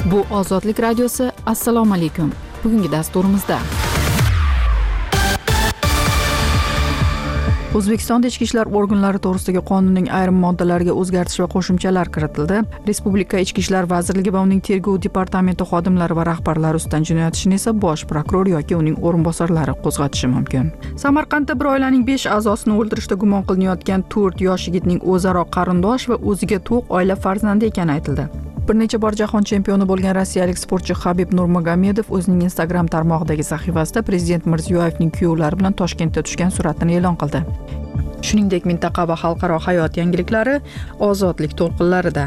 Bu Ozodlik radiosi. Assalomu alaykum. Bugungi dasturimizda O'zbekistonda ichki ishlar organlari to'g'risidagi qonunning ayrim moddalariga o'zgartish va qo'shimchalar kiritildi. Respublika Ichki ishlar vazirligi va uning tergov departamenti xodimlari va rahbarlari ustidan jinoyat ishini esa bosh prokuror yoki uning o'rinbosarlari qo'zg'atishi mumkin. Samarqandda bir oilaning 5 a'zosini o'ldirishda gumon qilinayotgan 4 yosh yigitning o'zaro qarindosh va o'ziga to'q oila farzandi ekani aytildi. Bir necha bor jahon chempioni bo'lgan rossiyalik sportchi Habib Nurmagomedov o'zining Instagram tarmog'idagi sahifasida Prezident Mirziyoyevning kuyovlari bilan Toshkentda tushgan suratini e'lon qildi. Shuningdek, mintaqa va xalqaro hayot yangiliklari ozodlik to'lqinlarida.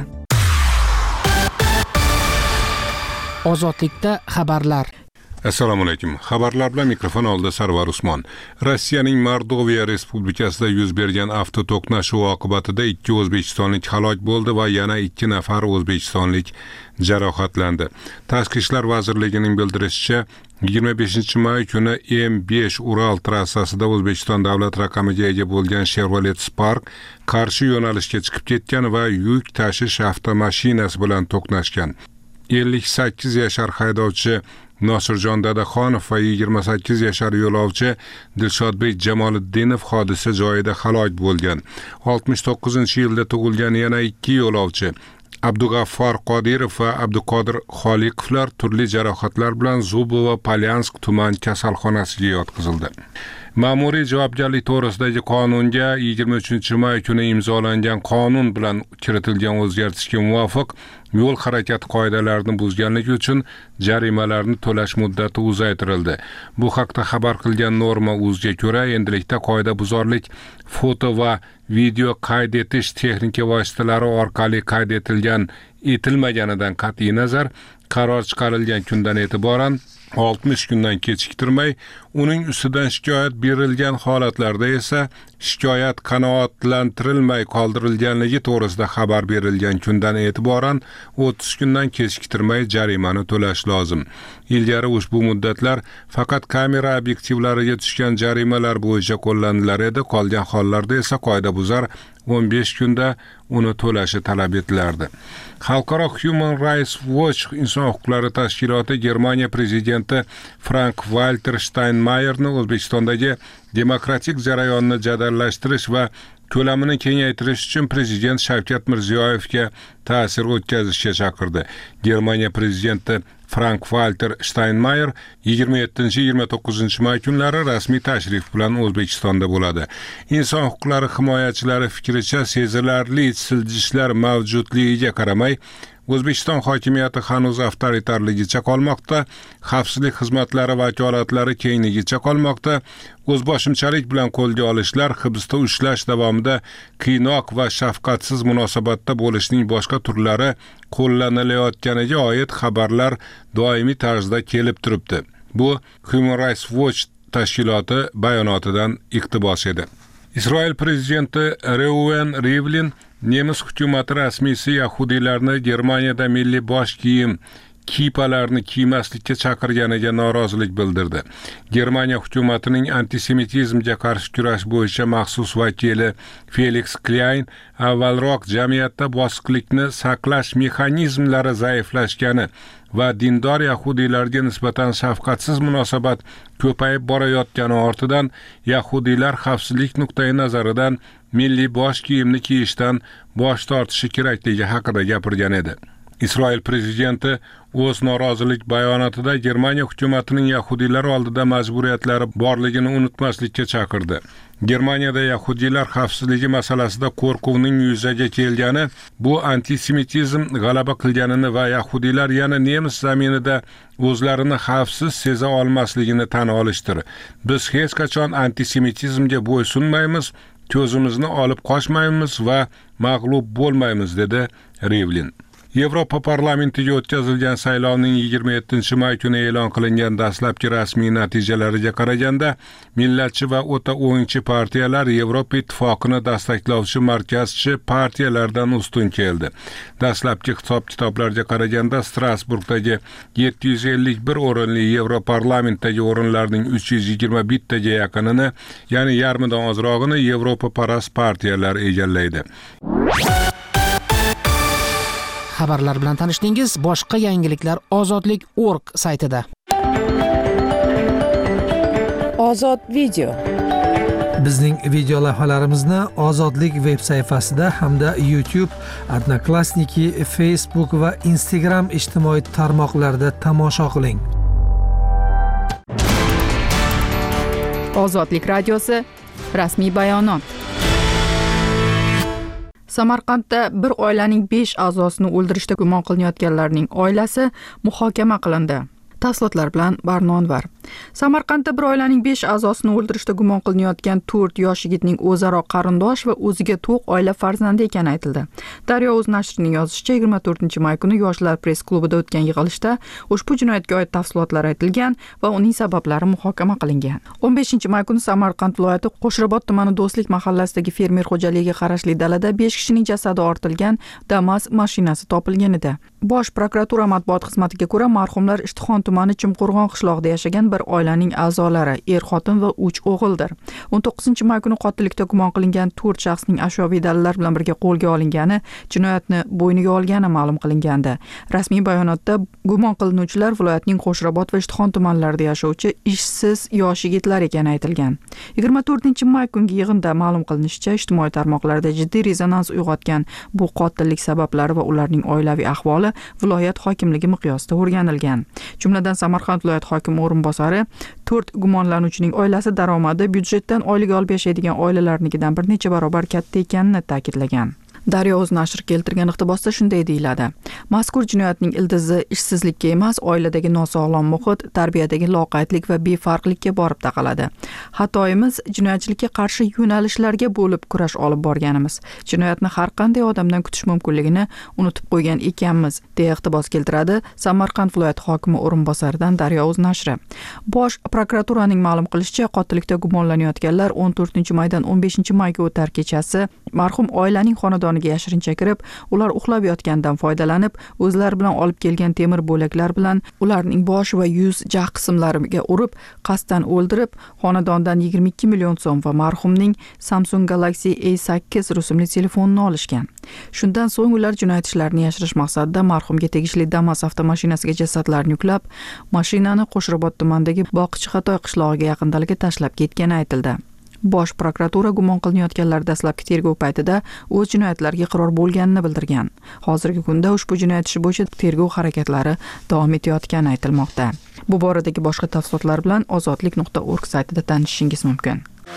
Ozodlikda xabarlar. Assalomu alaykum. Xabarlar bilan mikrofon oldida Sarvar Usmon. Rossiyaning Mordoviya respublikasida yuz bergan avtoto'qnashuv oqibatida 2 o'zbekistonlik halok bo'ldi va yana 2 nafar o'zbekistonlik jarohatlandi. Tashqi ishlar vazirligining bildirishicha, 25-may kuni M5 Ural trassasida O'zbekiston davlat raqamiga ega bo'lgan Chevrolet Spark qarshi yo'nalishga chiqib ketgan va yuk tashish avtomashinasi bilan to'qnashgan. 58 yashar haydovchi Nosirjon Dadaxonov va 28 yashar yo'lovchi Dilshodbek Jamoliddinov hodisa joyida halok bo'lgan. 69-yilda tug'ilgan yana 2 yo'lovchi Abdug'affar Qodirov va Abduqodir Xoliqovlar turli jarohatlar bilan Zubovo Polyansk tuman kasalxonasiga yotqizildi. Ma'muriy javobgarlik to'g'risidagi qonunga 23-may kuni imzolangan qonun bilan kiritilgan o'zgartishga muvofiq yo'l harakati qoidalarini buzganlik uchun jarimalarni to'lash muddati uzaytirildi. Bu haqda xabar qilgan Norma Uzga ko'ra, endilikda qoidabuzarlik foto va video qayd etish texnika vositalari orqali qayd etilmaganidan qat'iy nazar, qaror chiqarilgan kundan e'tiboran 60 kundan kechiktirmay, uning ustidan shikoyat berilgan holatlarda esa shikoyat qanoatlantirilmay qoldirilganligi to'g'risida xabar berilgan kundan e'tiboran 30 kundan kechiktirmay jarimani to'lash lozim. Ilgari ushbu muddatlar faqat kamera obyektivlariga tushgan jarimalar bo'yicha qo'llanilar edi, qolgan hollarda esa qoidabuzar 15 kunda uni to'lashi talab etilardi. Xalqaro Human Rights Watch inson huquqlari tashkiloti Germaniya prezidenti Frank-Walter Steinmeierni O'zbekistondagi demokratik jarayonni jadallashtirish va ko'lamini kengaytirish uchun prezident Shavkat Mirziyoyevga ta'sir o'tkazishga chaqirdi. Germaniya prezidenti Frank-Walter Steinmeier 27-29 may kunlari rasmiy tashrif bilan O'zbekistonda bo'ladi. Inson huquqlari himoyachilari fikricha, sezilarli siljishlar mavjudligiga qaramay, O'zbekiston hokimiyati hanuz avtoritarligicha qolmoqda, xavfsizlik xizmatlari vakolatlari kengligicha qolmoqda, o'zboshimchalik bilan qo'lga olishlar, hibsda ushlash davomida qiynoq va shafqatsiz munosabatda bo'lishning boshqa turlari qo'llanilayotganiga oid xabarlar doimiy tarzda kelib turibdi. Bu Human Rights Watch tashkiloti bayonotidan iqtibos edi. Isroil prezidenti Reuven Rivlin Nemis hukumati rasmiysi yahudiylarni Germaniyada milliy bosh kiyim kipalarni kiymaslikka chaqirganiga norozilik bildirdi. Germaniya hukumatining antisemitizmga qarshi kurash bo'yicha maxsus vakili Felix Klein avvalroq jamiyatda bosiqlikni saqlash mexanizmlari zaiflashgani va dindor yahudiylarga nisbatan shafqatsiz munosabat ko'payib borayotgani ortidan yahudiylar xavfsizlik nuqtai nazaridan milliy bosh kiyimni kiyishdan bosh tortishi kerakligi haqida gapirgan edi. Isroil prezidenti o'z norozilik bayonotida Germaniya hukumatining yahudiylar oldida majburiyatlari borligini unutmaslikka chaqirdi. Germaniyada yahudiylar xavfsizligi masalasida qo'rquvning yuzaga kelgani, bu antisemitizm g'alaba qilganini va yahudiylar yana nemis zaminida o'zlarini xavfsiz seza olmasligini tan olishdir. Biz hech qachon antisemitizmga bo'ysunmaymiz, ko'zimizni olib qochmaymiz va mag'lub bo'lmaymiz, dedi Rivlin. Yevropa parlamentiga o'tkazilgan saylovning 27-may kuni e'lon qilingan dastlabki rasmiy natijalariga qaraganda, millatchi va o'ta o'ngchi partiyalar Yevropa ittifoqini dastaklovchi markazchi partiyalardan ustun keldi. Dastlabki hisob-kitoblarga qaraganda, Strasburgdagi 751 o'rinli Yevroparlamentdagi o'rinlarning 321 taga yaqinini, ya'ni yarmidan ozrog'ini Yevropa parast partiyalar egallaydi. xabarlar bilan tanishdingiz. Boshqa yangiliklar ozodlik.org saytida. Ozod video. Bizning video lavhalarimizni Ozodlik veb sayfasida hamda YouTube, Odnoklassniki, Facebook va Instagram ijtimoiy tarmoqlarida tomosha qiling. Ozodlik radiosi rasmiy bayonot. Samarqandda bir oilaning 5 a'zosini o'ldirishda gumon qilinayotganlarning oilasi muhokama qilindi. Tafsilotlar bilan Barnonvar. Samarqandda bir oilaning 5 a'zosini o'ldirishda gumon qilinayotgan 4 yosh yigitning o'zaro qarindosh va o'ziga to'q oila farzandi ekani aytildi. Daryo.uz nashrining yozishicha 24-may kuni Yoshlar press klubida o'tgan yig'ilishda ushbu jinoyatga oid tafsilotlar aytilgan va uning sabablari muhokama qilingan. 15-may kuni Samarqand viloyati Qo'shrabot tumani Do'stlik mahallasidagi fermer xo'jaligiga qarashli dalada 5 kishining jasadi ortilgan Damas mashinasi topilgan edi. Bosh prokuratura matbuot xizmatiga ko'ra, marhumlar Ishtixon tumani Chimqo'rg'on qishlog'ida yashagan bir oilaning a'zolari, xotin va 3 o'g'ildir. 19-may kuni qotillikda gumon qilingan 4 shaxsning ashyoviy dalillar bilan birga qo'lga olingani, jinoyatni bo'yniga olgani ma'lum qilingandi. Rasmiy bayonotda gumon qilinuvchilar viloyatning Qo'shrabot va Ishtixon tumanlarida yashovchi ishsiz yosh yigitlar ekani aytilgan. 24-may kungi yig'inda ma'lum qilinishicha, ijtimoiy tarmoqlarda jiddiy rezonans uyg'otgan bu qotillik sabablari va ularning oilaviy ahvoli viloyat hokimligi miqyosida o'rganilgan. Jumladan Samarqand viloyat hokimi o'rinbosari 4 gumonlanuvchining oilasi daromadi byudjetdan oylik olib yashaydigan oilalarnikidan bir necha barobar katta ekanini ta'kidlagan. Daryo.uz nashri keltirgan iqtibosda shunday deyiladi. Mazkur jinoyatning ildizi ishsizlikka emas, oiladagi nosog'lom muhit, tarbiyadagi loqaydlik va befarqlikka borib taqaladi. Xatoyimiz jinoyatchilikka qarshi yo'nalishlarga bo'lib kurash olib borganimiz. Jinoyatni har qanday odamdan kutish mumkinligini unutib qo'ygan ekanmiz, deya iqtibos keltiradi Samarqand viloyati hokimi o'rinbosaridan Daryo.uz nashri. Bosh prokuraturaning ma'lum qilishicha, qotillikda gumonlanayotganlar 14-maydan 15-mayga o'tar kechasi marhum oilaning xonadoniga yashirincha kirib, ular uxlab yotgandan foydalanib, o'zlari bilan olib kelgan temir bo'laklar bilan ularning bosh va yuz jag' qismlariga urib, qasddan o'ldirib, xonadondan 22 million so'm va marhumning Samsung Galaxy A8 rusumli telefonini olishgan. Shundan so'ng ular jinoyat ishlarini yashirish maqsadida marhumga tegishli Damas avtomashinasiga jasadlarni yuklab, mashinani Qo'shrabot tumanidagi Boqichi Xatoy qishlog'iga yaqindaligida tashlab ketgani aytildi. Bosh prokuratura gumon qilinayotganlar dastlabki tergov paytida o'z jinoyatlariga iqror bo'lganini bildirgan. Hozirgi kunda ushbu jinoyat ishi bo'yicha tergov harakatlari davom etayotgani aytilmoqda. Bu boradagi boshqa tafsilotlar bilan ozodlik.org saytida tanishishingiz mumkin.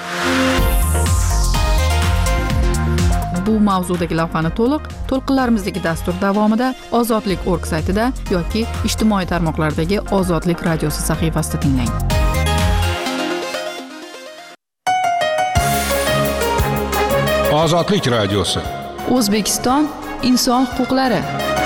Bu mavzudagi lavhani to'lqinlarimizdagi dastur davomida ozodlik.org saytida yoki ijtimoiy tarmoqlardagi Ozodlik radiosi sahifasida tinglang. Ozodlik radiosi. O'zbekiston inson huquqlari.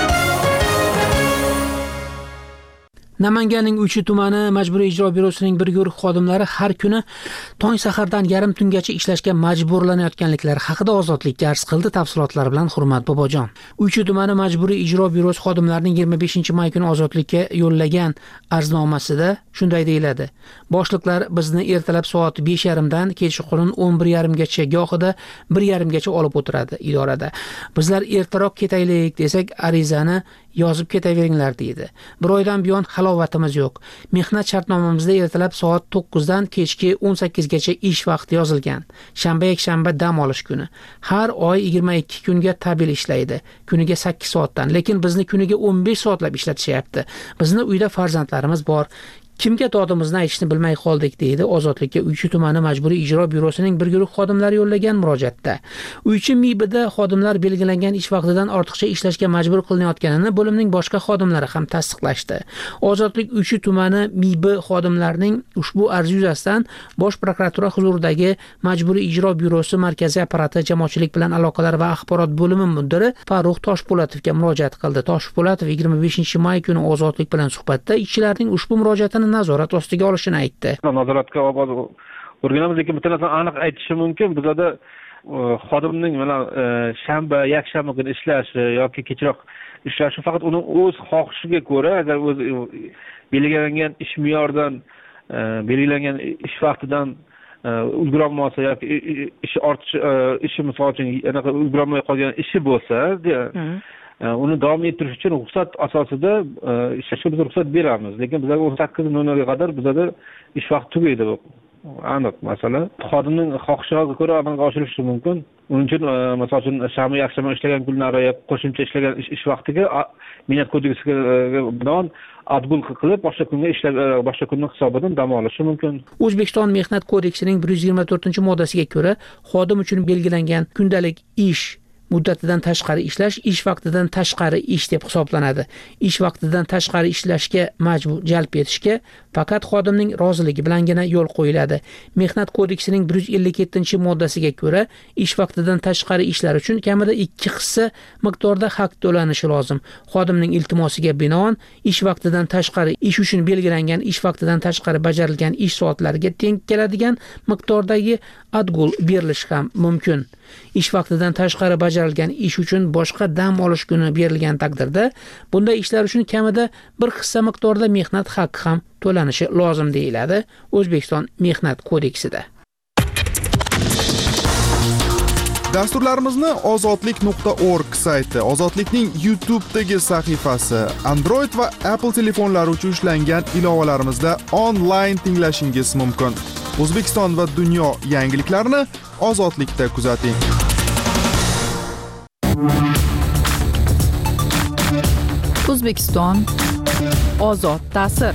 Namanganning Uchi tumani Majburiy ijro byurosining bir guruh xodimlari har kuni tong sahardan yarim tungacha ishlashga majburlanayotganliklari haqida Ozodlikka arz qildi. Tafsilotlar bilan Hurmat Bobojon. Uchi tumani Majburiy ijro byurosi xodimlarining 25-may kuni Ozodlikka yo'llagan arznomasida shunday deyiladi. Boshliqlar bizni ertalab soat 5:30 dan kechqurun 11:30 gacha gohida 1:30 gacha olib o'tiradi idorada. Bizlar ertaroq ketaylik desak, arizani yozib ketaveringlar deydi. Bir oydan buyon halovatimiz yo'q. Mehnat shartnomamizda ertalab soat 9 dan kechki 18 gacha ish vaqti yozilgan. Shanba yakshanba dam olish kuni. Har oy 22 kunga tabil ishlaydi. Kuniga 8 soatdan, lekin bizni kuniga 15 soatlab ishlatishyapti. Bizni uyda farzandlarimiz bor. Kimga dodimizni aytishni bilmay qoldik, deydi Ozodlikka Uychi tumani Majburiy ijro byurosining bir guruh xodimlari yo'llagan murojaatda. Uychi MIBida xodimlar belgilangan ish vaqtidan ortiqcha ishlashga majbur qilinayotganini bo'limning boshqa xodimlari ham tasdiqlashdi. Ozodlik Uychi tumani MIB xodimlarining ushbu arzi yuzasidan Bosh prokuratura huzuridagi Majburiy ijro byurosi markaziy apparati jamoatchilik bilan aloqalar va axborot bo'limi mudiri Farruh Toshpo'latovga murojaat qildi. Toshpo'latov 25-may kuni Ozodlik bilan suhbatda ishchilarning ushbu murojaatini nazorat ostiga olishini aytdi. Nazoratga o'rganamiz, lekin bitta narsani aniq aytishim mumkin. Bizda xodimning mana shanba, yakshanba kuni ishlashi yoki kechroq ishlashi faqat uning o'z xohishiga ko'ra, agar o'z belgilangan ish me'yoridan, belgilangan ish vaqtidan ulgurolmasa yoki ishi ortish, ishi misol uchun anaqa ulgurolmay qolgan ishi bo'lsa, uni davom ettirish uchun ruxsat asosida ishlashga biz ruxsat beramiz. Lekin bizlarga 18:00 ga qadar bizlarda ish vaqti tugaydi bu. Aniq masala. Xodimning xohishiga ko'ra amalga oshirilishi mumkin. Uning uchun masalan uchun shanba, yakshanba ishlagan kunlari qo'shimcha ishlagan ish vaqtiga mehnat kodeksiga binoan adgul qilib boshqa kunga ishlab boshqa kunning hisobidan dam olishi mumkin. O'zbekiston Mehnat kodeksining 124-moddasiga ko'ra, xodim uchun belgilangan kundalik ish muddatidan tashqari ishlash ish vaqtidan tashqari ish deb hisoblanadi. Ish vaqtidan tashqari ishlashga majbur jalb etishga faqat xodimning roziligi bilangina yo'l qo'yiladi. Mehnat kodeksining 157-moddasiga ko'ra, ish vaqtidan tashqari ishlar uchun kamida 2 hissa miqdorda haq to'lanishi lozim. Xodimning iltimosiga binoan ish vaqtidan tashqari ish uchun belgilangan ish vaqtidan tashqari bajarilgan ish soatlariga teng keladigan miqdordagi adgul berilishi ham mumkin. Ish vaqtidan tashqari bajarilgan ish uchun boshqa dam olish kuni berilgan taqdirda, bunday ishlar uchun kamida 1 hissa miqdorda mehnat haqqi ham to'lanishi lozim deyiladi O'zbekiston Mehnat kodeksida. Dasturlarimizni ozodlik.org sayti, Ozodlikning YouTube'dagi sahifasi, Android va Apple telefonlari uchun ishlangan ilovalarimizda onlayn tinglashingiz mumkin. O'zbekiston va dunyo yangiliklarini Ozodlikda kuzating. O'zbekiston ozod ta'sir.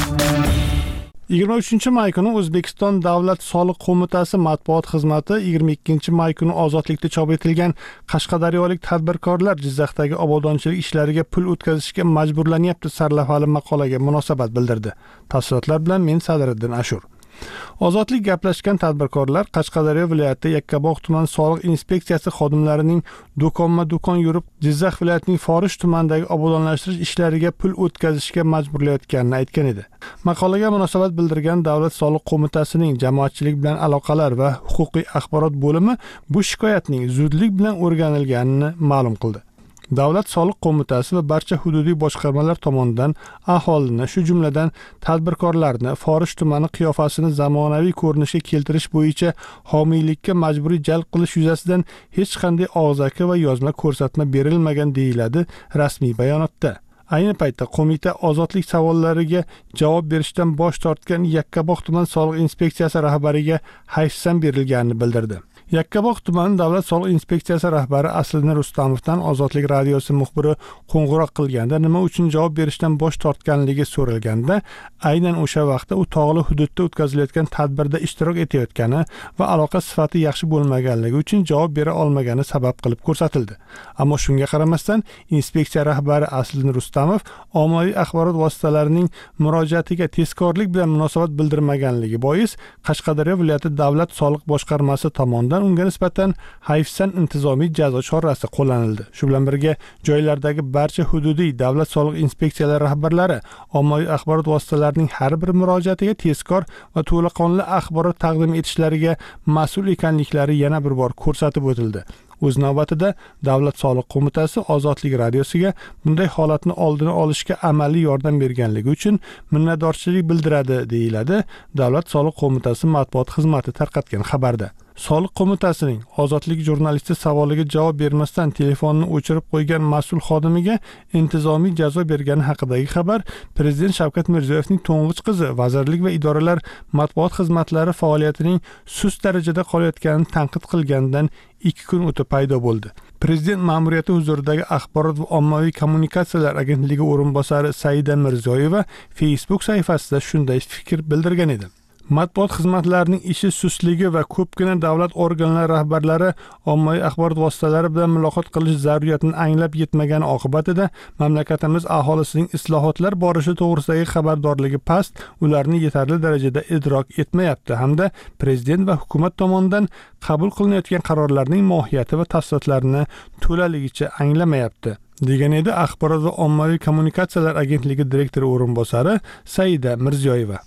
23-may kuni O'zbekiston Davlat soliq qo'mitasi matbuot xizmati 22-may kuni Ozodlikda chop etilgan qashqadaryolik tadbirkorlar Jizzaxdagi obodonchilik ishlariga pul o'tkazishga majburlanyapti sarlavhali maqolaga munosabat bildirdi. Tafsilotlar bilan men Sadriddin Ashur. Ozodlik gaplashgan tadbirkorlar Qashqadaryo viloyati Yakkabog' tuman soliq inspeksiyasi xodimlarining do'konma-do'kon yurib, Jizzax viloyatining Forish tumanidagi obodonlashtirish ishlariga pul o'tkazishga majburlayotganini aytgan edi. Maqolaga munosabat bildirgan Davlat soliq qo'mitasining jamoatchilik bilan aloqalar va huquqiy axborot bo'limi bu shikoyatning zudlik bilan o'rganilganini ma'lum qildi. Davlat soliq qo'mitasi va barcha hududiy boshqarmalar tomonidan aholini, shu jumladan tadbirkorlarni Forish tumani qiyofasini zamonaviy ko'rinishga keltirish bo'yicha homiylikka majburiy jalb qilish yuzasidan hech qanday og'zaki va yozma ko'rsatma berilmagan deyiladi rasmiy bayonotda. Ayni paytda qo'mita ozodlik savollariga javob berishdan bosh tortgan Yakkabog' tuman soliq inspeksiyasi rahbariga hayfsan berilganini bildirdi. Yakkabog' tumani davlat soliq inspeksiyasi rahbari Asliddin Rustamovdan Ozodlik radiosi muxbiri qo'ng'iroq qilganda nima uchun javob berishdan bosh tortganligi so'ralganda, aynan o'sha vaqtda u tog'li hududda o'tkazilayotgan tadbirda ishtirok etayotgani va aloqa sifati yaxshi bo'lmaganligi uchun javob bera olmagani sabab qilib ko'rsatildi. Ammo shunga qaramasdan, inspeksiya rahbari Asliddin Rustamov ommaviy axborot vositalarining murojaatiga tezkorlik bilan munosabat bildirmaganligi bois Qashqadaryo viloyati davlat soliq boshqarmasi tomonidan unga nisbatan hayfsan intizomiy jazo chorasi qo'llanildi. Shu bilan birga joylardagi barcha hududiy davlat soliq inspeksiyalari rahbarlari ommaviy axborot vositalarining har bir murojaatiga tezkor va to'laqonli axborot taqdim etishlariga mas'ul ekanliklari yana bir bor ko'rsatib o'tildi. O'z navbatida Davlat soliq qo'mitasi Ozodlik radiosiga bunday holatni oldini olishga amaliy yordam berganligi uchun minnatdorchilik bildiradi, deyiladi Davlat soliq qo'mitasi matbuot xizmati tarqatgan xabarda. Soliq qo'mitasining Ozodlik jurnalisti savoliga javob bermasdan telefonni o'chirib qo'ygan mas'ul xodimiga intizomiy jazo bergani haqidagi xabar Prezident Shavkat Mirziyoyevning to'ng'ich qizi vazirlik va idoralar matbuot xizmatlari faoliyatining sust darajada qolayotganini tanqid qilgandan 2 kun o'tib paydo bo'ldi. Prezident ma'muriyati huzuridagi Axborot va ommaviy kommunikatsiyalar agentligi o'rinbosari Saida Mirziyoyeva Facebook sahifasida shunday fikr bildirgan edi. Matbuot xizmatlarining ishi sustligi va ko'pgina davlat organlari rahbarlari ommaviy axborot vositalari bilan muloqot qilish zaruriyatini anglab yetmagani oqibatida mamlakatimiz aholisining islohotlar borishi to'g'risidagi xabardorligi past, ularni yetarli darajada idrok etmayapti hamda prezident va hukumat tomonidan qabul qilinayotgan qarorlarning mohiyati va tafsilotlarini to'laligicha anglamayapti, degan edi Axborot va ommaviy kommunikatsiyalar agentligi direktori o'rinbosari Saida Mirziyoyeva.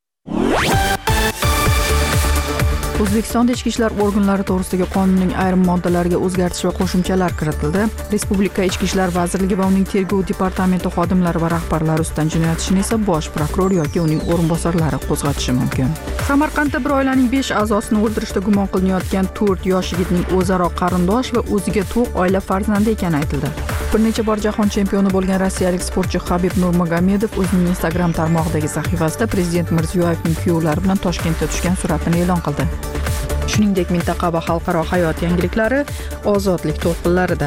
O'zbekiston ichki ishlar organlari to'g'risidagi qonunning ayrim moddalariga o'zgartish va qo'shimchalar kiritildi. Respublika Ichki ishlar vazirligi va uning tergov departamenti xodimlari va rahbarlari ustidan jinoyat ishini esa bosh prokuror yoki uning o'rinbosarlari qo'zg'atishi mumkin. Samarqandda bir oilaning 5 a'zosini o'ldirishda gumon qilinayotgan 4 yosh yigitning o'zaro qarindosh va o'ziga to'q oila farzandi ekani aytildi. Bir necha bor jahon chempioni bo'lgan rossiyalik sportchi Habib Nurmagomedov o'zining Instagram tarmog'idagi sahifasida prezident Mirziyoyevning kuyovlari bilan Toshkentda tushgan suratini e'lon qildi. Shuningdek, mintaqa va xalqaro hayot yangiliklari ozodlik to'lqinlarida.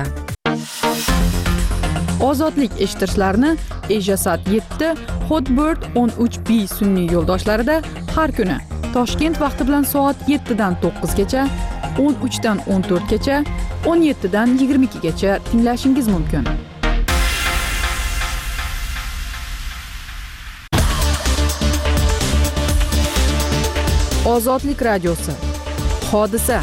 Ozodlik eshittirishlarni Ejasat 7, Hotbird 13B sun'iy yo'ldoshlarida har kuni Toshkent vaqti bilan soat 7 dan 9 gacha, 13 dan 14 gacha, 17 dan 22 gacha tinglashingiz mumkin. Ozodlik radiosi. Hodisa.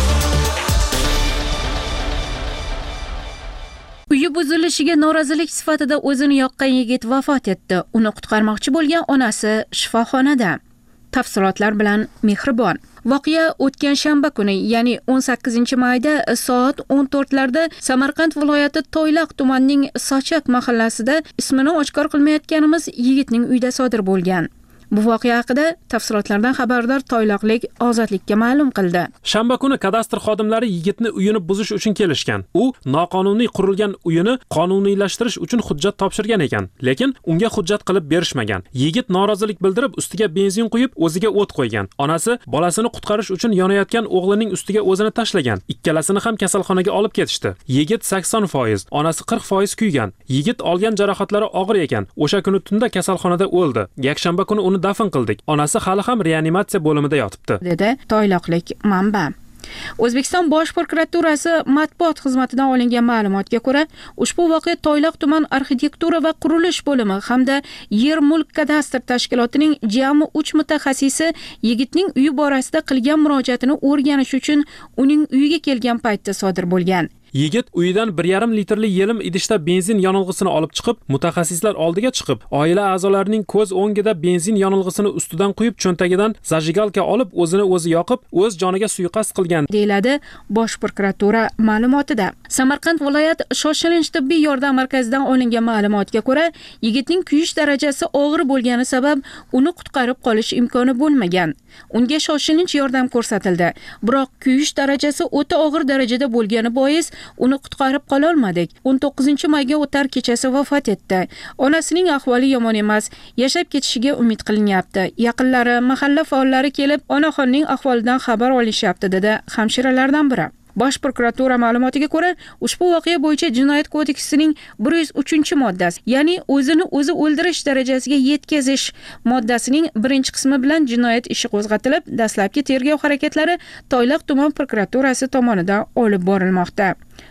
Uyi buzilishiga norozilik sifatida o'zini yoqqan yigit vafot etdi. Uni qutqarmoqchi bo'lgan onasi shifoxonada. Tafsilotlar bilan Mehribon. Voqea o'tgan shanba kuni, ya'ni 18-mayda soat 14larda Samarqand viloyati Toyloq tumanining Sochak mahallasida ismini oshkor qilmayotganimiz yigitning uyida sodir bo'lgan. Bu voqea haqida tafsilotlardan xabardor toyloqlik Ozodlikka ma'lum qildi. Shanba kuni kadastr xodimlari yigitni uyini buzish uchun kelishgan. U noqonuniy qurilgan uyini qonuniylashtirish uchun hujjat topshirgan ekan, lekin unga hujjat qilib berishmagan. Yigit norozilik bildirib, ustiga benzin quyib, o'ziga o't qo'ygan. Onasi bolasini qutqarish uchun yonayotgan o'g'lining ustiga o'zini tashlagan. Ikkalasini ham kasalxonaga olib ketishdi. Yigit 80%, onasi 40% kuygan. Yigit olgan jarohatlari og'ir ekan. O'sha kuni tunda kasalxonada o'ldi. Yakshanba kuni uni dafn qildik. Onasi hali ham reanimatsiya bo'limida yotibdi, dedi toyloqlik manba. O'zbekiston Bosh prokuraturasi matbuot xizmatidan olingan ma'lumotga ko'ra, ushbu voqea Toyloq tuman arxitektura va qurilish bo'limi hamda yer mulk kadastr tashkilotining jami 3 mutaxassisi yigitning uyi borasida qilgan murojaatini o'rganish uchun uning uyiga kelgan paytda sodir bo'lgan. Yigit uyidan 1,5 litrli yelim idishda benzin yonilg'isini olib chiqib, mutaxassislar oldiga chiqib, oila a'zolarining ko'z o'ngida benzin yonilg'isini ustidan quyib, cho'ntagidan zajigalka olib, o'zini o'zi yoqib, o'z joniga suiqasd qilgan, deyiladi Bosh prokuratura ma'lumotida. Samarqand viloyat shoshilinch tibbiy yordam markazidan olingan ma'lumotga ko'ra, yigitning kuyish darajasi og'ir bo'lgani sabab uni qutqarib qolish imkoni bo'lmagan. Unga shoshilinch yordam ko'rsatildi, biroq kuyish darajasi o'ta og'ir darajada bo'lgani bois uni qutqarib qola olmadik. 19-mayga o'tar kechasi vafot etdi. Onasining ahvoli yomon emas, yashab ketishiga umid qilinyapti. Yaqinlari, mahalla faollari kelib, onaxonning ahvolidan xabar olishyapti, dedi hamshiralardan biri. Bosh prokuratura ma'lumotiga ko'ra, ushbu voqea bo'yicha Jinoyat kodeksining 103-moddasi, ya'ni o'zini o'zi o'ldirish darajasiga yetkazish moddasining 1-qismi bilan jinoyat ishi qo'zg'atilib, dastlabki tergov harakatlari Toyloq tuman prokuraturasi tomonidan olib borilmoqda.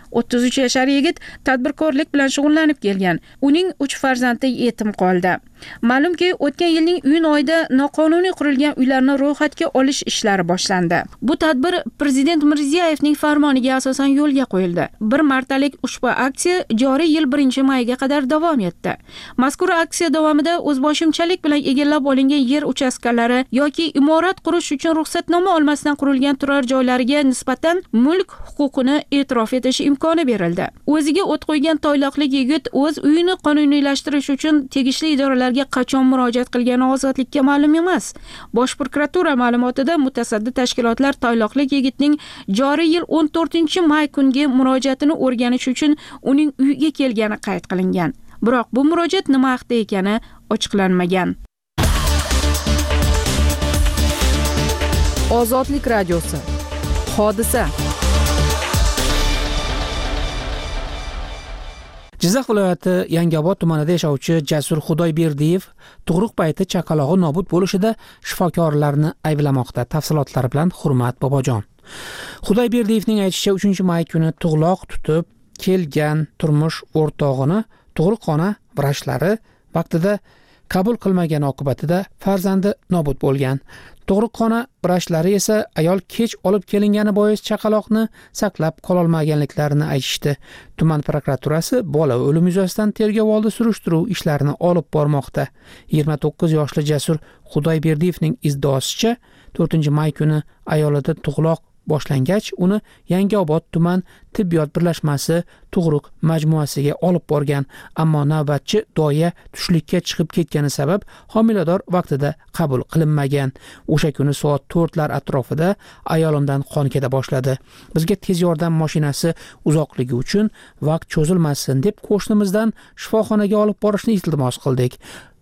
33 yashar yigit tadbirkorlik bilan shug'ullanib kelgan. Uning 3 farzandi yetim qoldi. Ma'lumki, o'tgan yilning iyun oyida noqonuniy qurilgan uylarni ro'yxatga olish ishlari boshlandi. Bu tadbir Prezident Mirziyoyevning farmoniga asosan yo'lga qo'yildi. Bir martalik ushbu aksiya joriy yil 1-mayga qadar davom etdi. Mazkur aksiya davomida o'zboshimchalik bilan egallab olingan yer uchastkalari yoki imorat qurish uchun ruxsatnoma olmasdan qurilgan turar joylariga nisbatan mulk huquqini e'tirof etish imkoni berildi. O'ziga o't qo'ygan toyloqlik yigit o'z uyini qonuniylashtirish uchun tegishli idoralarga qachon murojaat qilgani Ozodlikka ma'lum emas. Bosh prokuratura ma'lumotida mutasaddi tashkilotlar toyloqlik yigitning joriy yil 14-may kungi murojaatini o'rganish uchun uning uyiga kelgani qayd qilingan. Biroq bu murojaat nima haqda ekani ochiqlanmagan. Ozodlik radiosi. Hodisa. Jizzax viloyati Yangiobod tumanida yashovchi Jasur Xudoyberdiyev tug'ruq payti chaqalog'i nobud bo'lishida shifokorlarni ayblamoqda. Tafsilotlar bilan Hurmat Bobojon. Xudoyberdiyevning aytishicha, 3-may kuni tug'loq tutib kelgan turmush o'rtog'ini tug'ruqxona vrachlari vaqtida qabul qilmagani oqibatida farzandi nobud bo'lgan. Tug'ruqxona vrachlari esa ayol kech olib kelingani bois chaqaloqni saqlab qololmaganliklarini aytishdi. Tuman prokuraturasi bola o'limi yuzasidan tergov oldi surishtiruv ishlarini olib bormoqda. 29 yoshli Jasur Xudoyberdiyevning iddaosicha 4-may kuni ayolida tug'loq boshlangach, uni Yangiobod tuman tibbiyot birlashmasi tug'ruq majmuasiga olib borgan, ammo navbatchi doya tushlikka chiqib ketgani sabab homilador vaqtida qabul qilinmagan. O'sha kuni soat 4lar atrofida ayolimdan qon keta boshladi. Bizga tez yordam mashinasi uzoqligi uchun vaqt cho'zilmasin deb qo'shnimizdan shifoxonaga olib borishni iltimos qildik.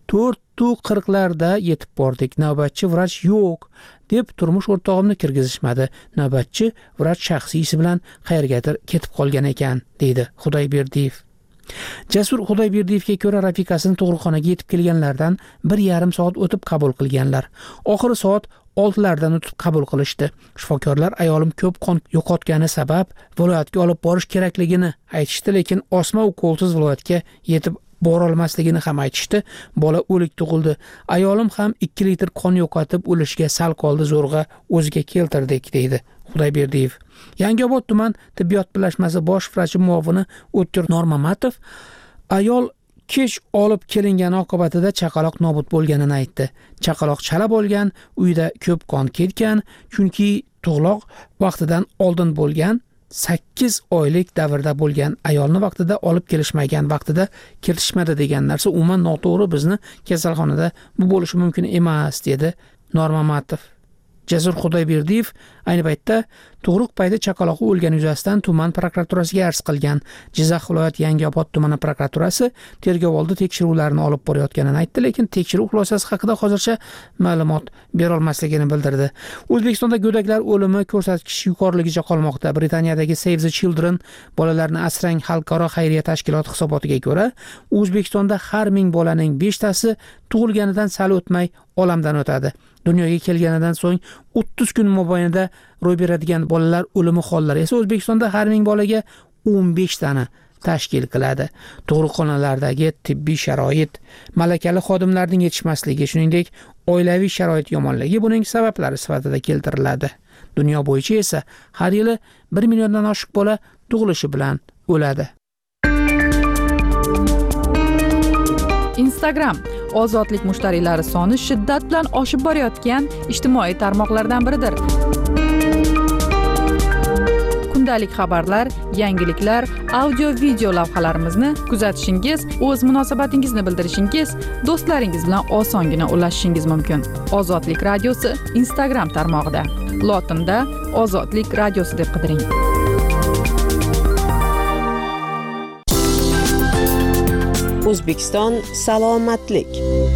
4:40larda yetib bordik. Navbatchi vrach yo'q deb turmush o'rtog'imni kirgizishmadi. Navbatchi vrach shaxsiysi bilan qayergadir ketib qolgan ekan, deydi Xudoyberdiyev. Jasur Xudoyberdiyevga ko'ra, rafiqasini tug'ruqxonaga yetib kelganlardan 1,5 soat o'tib qabul qilganlar. Oxiri soat 6lardan o'tib qabul qilishdi. Shifokorlar ayolim ko'p qon yo'qotgani sabab viloyatga olib borish kerakligini aytishdi, lekin osma u qo'lsiz viloyatga yetib bora olmasligini ham aytishdi. Bola o'lik tug'ildi. Ayolim ham 2 litr qon yo'qotib o'lishiga sal qoldi, zo'rg'a o'ziga keltirdik, deydi Xudoyberdiyev. Yangiobod tuman tibbiyot birlashmasi bosh vrachi muovini O'tkir Normamatov ayol kech olib kelingan oqibatida chaqaloq nobud bo'lganini aytdi. Chaqaloq chala bo'lgan, uyda ko'p qon ketgan, chunki tug'loq vaqtidan oldin bo'lgan. 8 oylik davrda bo'lgan ayolni vaqtida olib kelishmagan, vaqtida kelishmadi degan narsa umuman noto'g'ri. Bizni kasalxonada bu bo'lishi mumkin emas, dedi Normamatov. Jasur Xudoyberdiyev ayni paytda tug'ruq payti chaqaloqi o'lgani yuzasidan tuman prokuraturasiga arz qilgan. Jizzax viloyat Yangiobod tumani prokuraturasi tergovoldi tekshiruvlarini olib borayotganini aytdi, lekin tekshiruv xulosasi haqida hozircha ma'lumot bera olmasligini bildirdi. O'zbekistonda go'daklar o'limi ko'rsatkichi yuqoriligicha qolmoqda. Britaniyadagi Save the Children bolalarni asrang xalqaro xayriya tashkiloti hisobotiga ko'ra, O'zbekistonda har 1000 bolaning 5tasi tug'ilganidan sal o'tmay olamdan o'tadi. Dunyoga kelganidan so'ng 30 kun mobaynida ro'y beradigan bolalar o'limi hollari esa O'zbekistonda har 1000 bolaga 15 tani tashkil qiladi. Tug'ruqxonalardagi tibbiy sharoit, malakali xodimlarning yetishmasligi, shuningdek oilaviy sharoit yomonligi buning sabablari sifatida keltiriladi. Dunyo bo'yicha esa har yili 1 milliondan oshiq bola tug'ilishi bilan o'ladi. Instagram ozodlik mushtariylari soni shiddat bilan oshib borayotgan ijtimoiy tarmoqlardan biridir. Kundalik xabarlar, yangiliklar, audio-video lavhalarimizni kuzatishingiz, o'z munosabatingizni bildirishingiz, do'stlaringiz bilan osongina ulashishingiz mumkin. Ozodlik radiosi Instagram tarmog'ida. Lotinda Ozodlik radiosi deb qidiring. O'zbekiston salomatlik.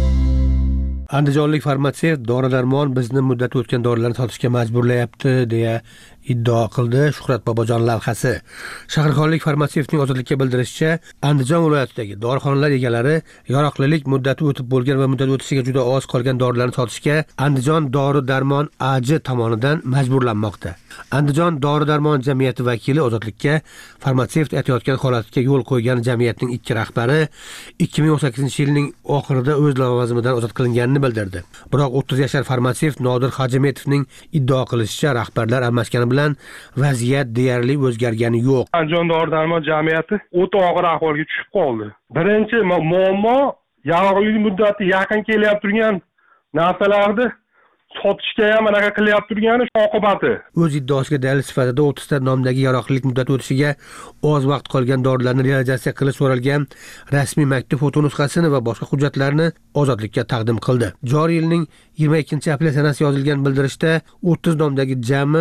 Andijonlik farmatsevt dori-darmon bizni muddati o'tgan dorilarni sotishga majburlayapti deya iddao qildi Shuhrat Bobojon lavhasi. Shahrixonlik farmatsevtning Ozodlikka bildirishicha, Andijon viloyatidagi dorixonalar egalari yaroqlilik muddati o'tib bo'lgan va muddati o'tishiga juda oz qolgan dorilarni sotishga Andijon dori-darmon AJ tomonidan majburlanmoqda. Andijon dori-darmon jamiyati vakili Ozodlikka farmatsevt aytayotgan holatga yo'l qo'ygan jamiyatning 2 rahbari 2018-yilning oxirida o'z lavozimidan ozod qilinganini bildirdi. Biroq 30 yashar farmatsevt Nodir Hajimetovning iddao qilishicha, rahbarlar almashgani bilan vaziyat deyarli o'zgargani yo'q. Andijon dori-darmon jamiyati o'ta og'ir ahvolga tushib qoldi. Birinchi muammo yaroqlilik muddati yaqin kelyapti turgan narsalarni sotishga ham anaqa qilyapti turgani oqibati. O'z iddaosiga dalil sifatida 30 ta nomdagi yaroqlilik muddati o'tishiga oz vaqt qolgan dorilarni realizatsiya qilish so'ralgan rasmiy maktub foto nusxasini va boshqa hujjatlarni Ozodlikka taqdim qildi. Joriy yilning 22-aprel sanasi yozilgan bildirishda 30 nomdagi jami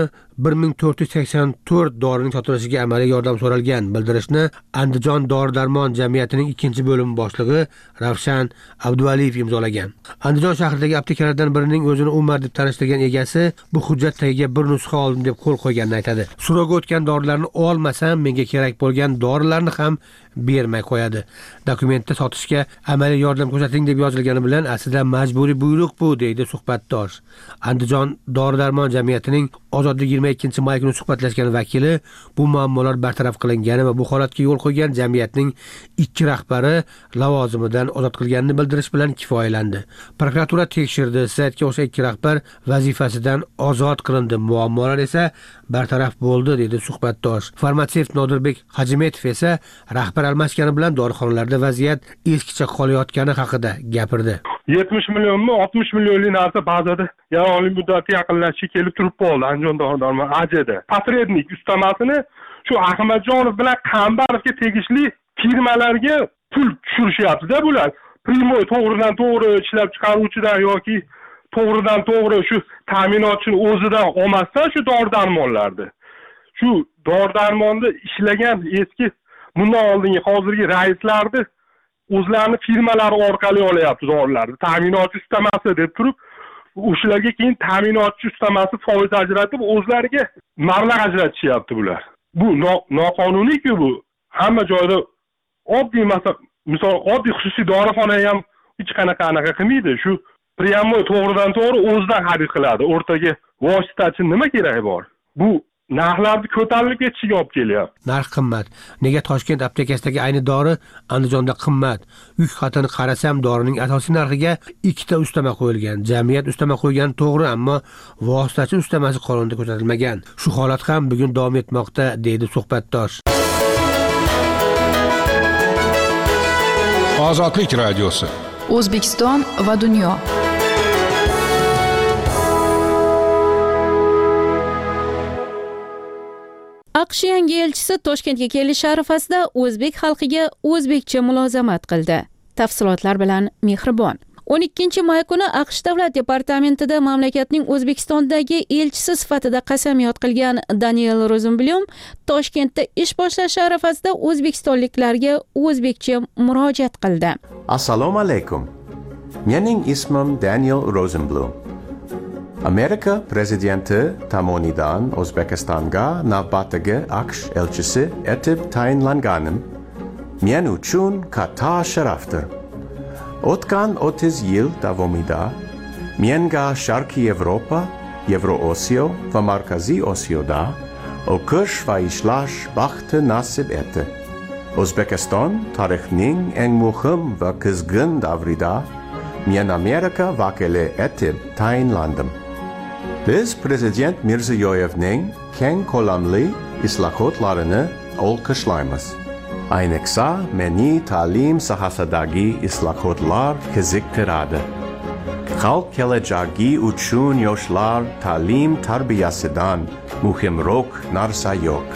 1484 dorining sotilishiga amaliy yordam so'ralgan. Bildirishni Andijon dori-darmon jamiyatining 2-bo'lim boshlig'i Ravshan Abduvaliyev imzolagan. Andijon shahridagi aptekalardan birining o'zini Umar deb tanishtirgan egasi bu hujjat tagiga bir nusxa oldim deb qo'l qo'yganini aytadi. So'rovga o'tgan dorilarni olmasam, menga kerak bo'lgan dorilarni ham bermay qo'yadi. Dokumentda sotishga amaliy yordam ko'rsating deb yozilgani bilan aslida majburiy buyruq bu, deydi suhbatdosh. Andijon dori-darmon jamiyatining Ozodlik 22-may kuni suhbatlashgan vakili bu muammolar bartaraf qilingani va bu holatga yo'l qo'ygan jamiyatning 2 rahbari lavozimidan ozod qilganini bildirish bilan kifoyalandi. Prokuratura tekshirdi, saytga o'sha 2 rahbar vazifasidan ozod qilindi, muammolar esa bartaraf bo'ldi, dedi suhbatdosh. Farmatsevt Nodirbek Hajimetov esa rahbar almashgani bilan dorixonalarda vaziyat eskicha qolayotgani haqida gapirdi. 70 millionmi 60 millionlik narsa ba'zida yaroqli muddati yaqinlashishi kelib turib qoldi Andijon AJda. Posrednik ustamasini shu Ahmadjonov bilan Qambarovga tegishli firmalarga pul tushirishyapti-da bular. Primoy to'g'ridan to'g'ri ishlab chiqaruvchidan yoki to'g'ridan to'g'ri shu ta'minotchini o'zidan olmasdan shu dori-darmonlarni. Shu dori-darmonda ishlagan eski bundan oldingi hozirgi raislarni o'zlarini firmalari orqali olyapti dorilarni. Ta'minotchi ustamasi deb turib, o'shalarga keyin ta'minotchi ustamasi foiz ajratib, o'zlariga mablag' ajratishyapti bular. Bu noqonuniy-ku bu. Hamma joyda oddiy misol oddiy xususiy dorixona ham hech qanaqa qilmaydi. Shu pryamoy to'g'ridan to'g'ri o'zidan xarid qiladi. O'rtaga vositachi nima keragi bor? Bu narxlarni ko'tarilib ketishiga olib kelyapti. Narx qimmat. Nega Toshkent aptekasidagi ayni dori Andijonda qimmat? Yuk xatini qarasam, dorining asosiy narxiga 2 ta ustama qo'yilgan. Jamiyat ustama qo'ygani to'g'ri, ammo vositachi ustamasi qonunda ko'rsatilmagan. Shu holat ham bugun davom etmoqda, deydi suhbatdosh. Ozodlik radiosi. O'zbekiston va dunyo. AQSh yangi elchisi Toshkentga kelish arafasida o'zbek xalqiga o'zbekcha mulozamat qildi. Tafsilotlar bilan Mehribon. 12 may kuni AQSh Davlat departamentida mamlakatning O'zbekistondagi elchisi sifatida qasamyod qilgan Daniel Rosenblum Toshkentda ish boshlash arafasida o'zbekistonliklarga o'zbekcha murojaat qildi. Assalomu alaykum. Mening ismim Daniel Rosenblum. Amerika prezidenti tomonidan O'zbekistonga navbatdagi AQSh elchisi etib tayinlanganim men uchun katta sharafdir. O'tgan 30 yil davomida menga Sharqiy Yevropa, Yevrosiyo va Markaziy Osiyoda o'qish va ishlash baxti nasib etdi. O'zbekiston tarixining eng muhim va qizg'in davrida men Amerika vakili etib tayinlandim. Biz Prezident Mirziyoyevning keng ko'lamli islohotlarini olqishlaymiz. Ayniqsa meni ta'lim sohasidagi islohotlar qiziqtiradi. Xalq kelajagi uchun yoshlar ta'lim tarbiyasidan muhimroq narsa yo'q.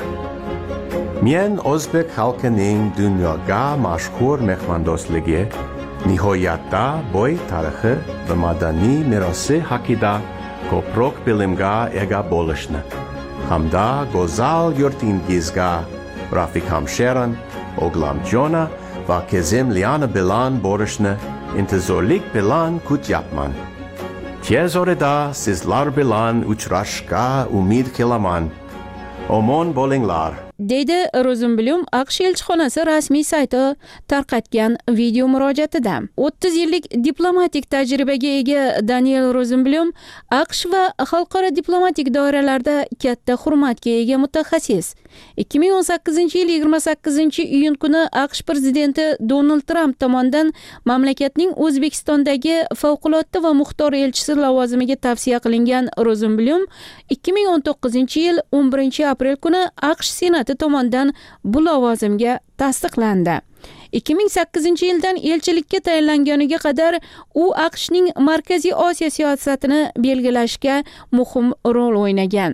Men o'zbek xalqining dunyoga mashhur mehmondo'stligi, nihoyatda boy tarixi va madaniy merosi haqida ko'proq bilimga ega bo'lishni hamda go'zal yurtingizga rafiqam Sharon, o'g'lim Jona va qizim Liana bilan borishni intizorlik bilan kutyapman. Tez orada sizlar bilan uchrashishga umid qilaman. Omon bo'linglar. Deydi Rosenblum AQSh elchixonasi rasmiy sayti tarqatgan video murojaatida. 30 yillik diplomatik tajribaga ega Daniel Rosenblum AQSh va xalqaro diplomatik doiralarda katta hurmatga ega mutaxassis. 2018 yil 28-iyun kuni AQSh prezidenti Donald Trump tomonidan mamlakatning O'zbekistondagi favqulodda va muxtor elchisi lavozimiga tavsiya qilingan Rosenblum 2019 yil 11-aprel kuni AQSh senati tomonidan bu lavozimga tasdiqlandi. 2008 yildan elchilikka tayinlanganiga qadar u AQShning Markaziy Osiyo siyosatini belgilashga muhim rol o'ynagan.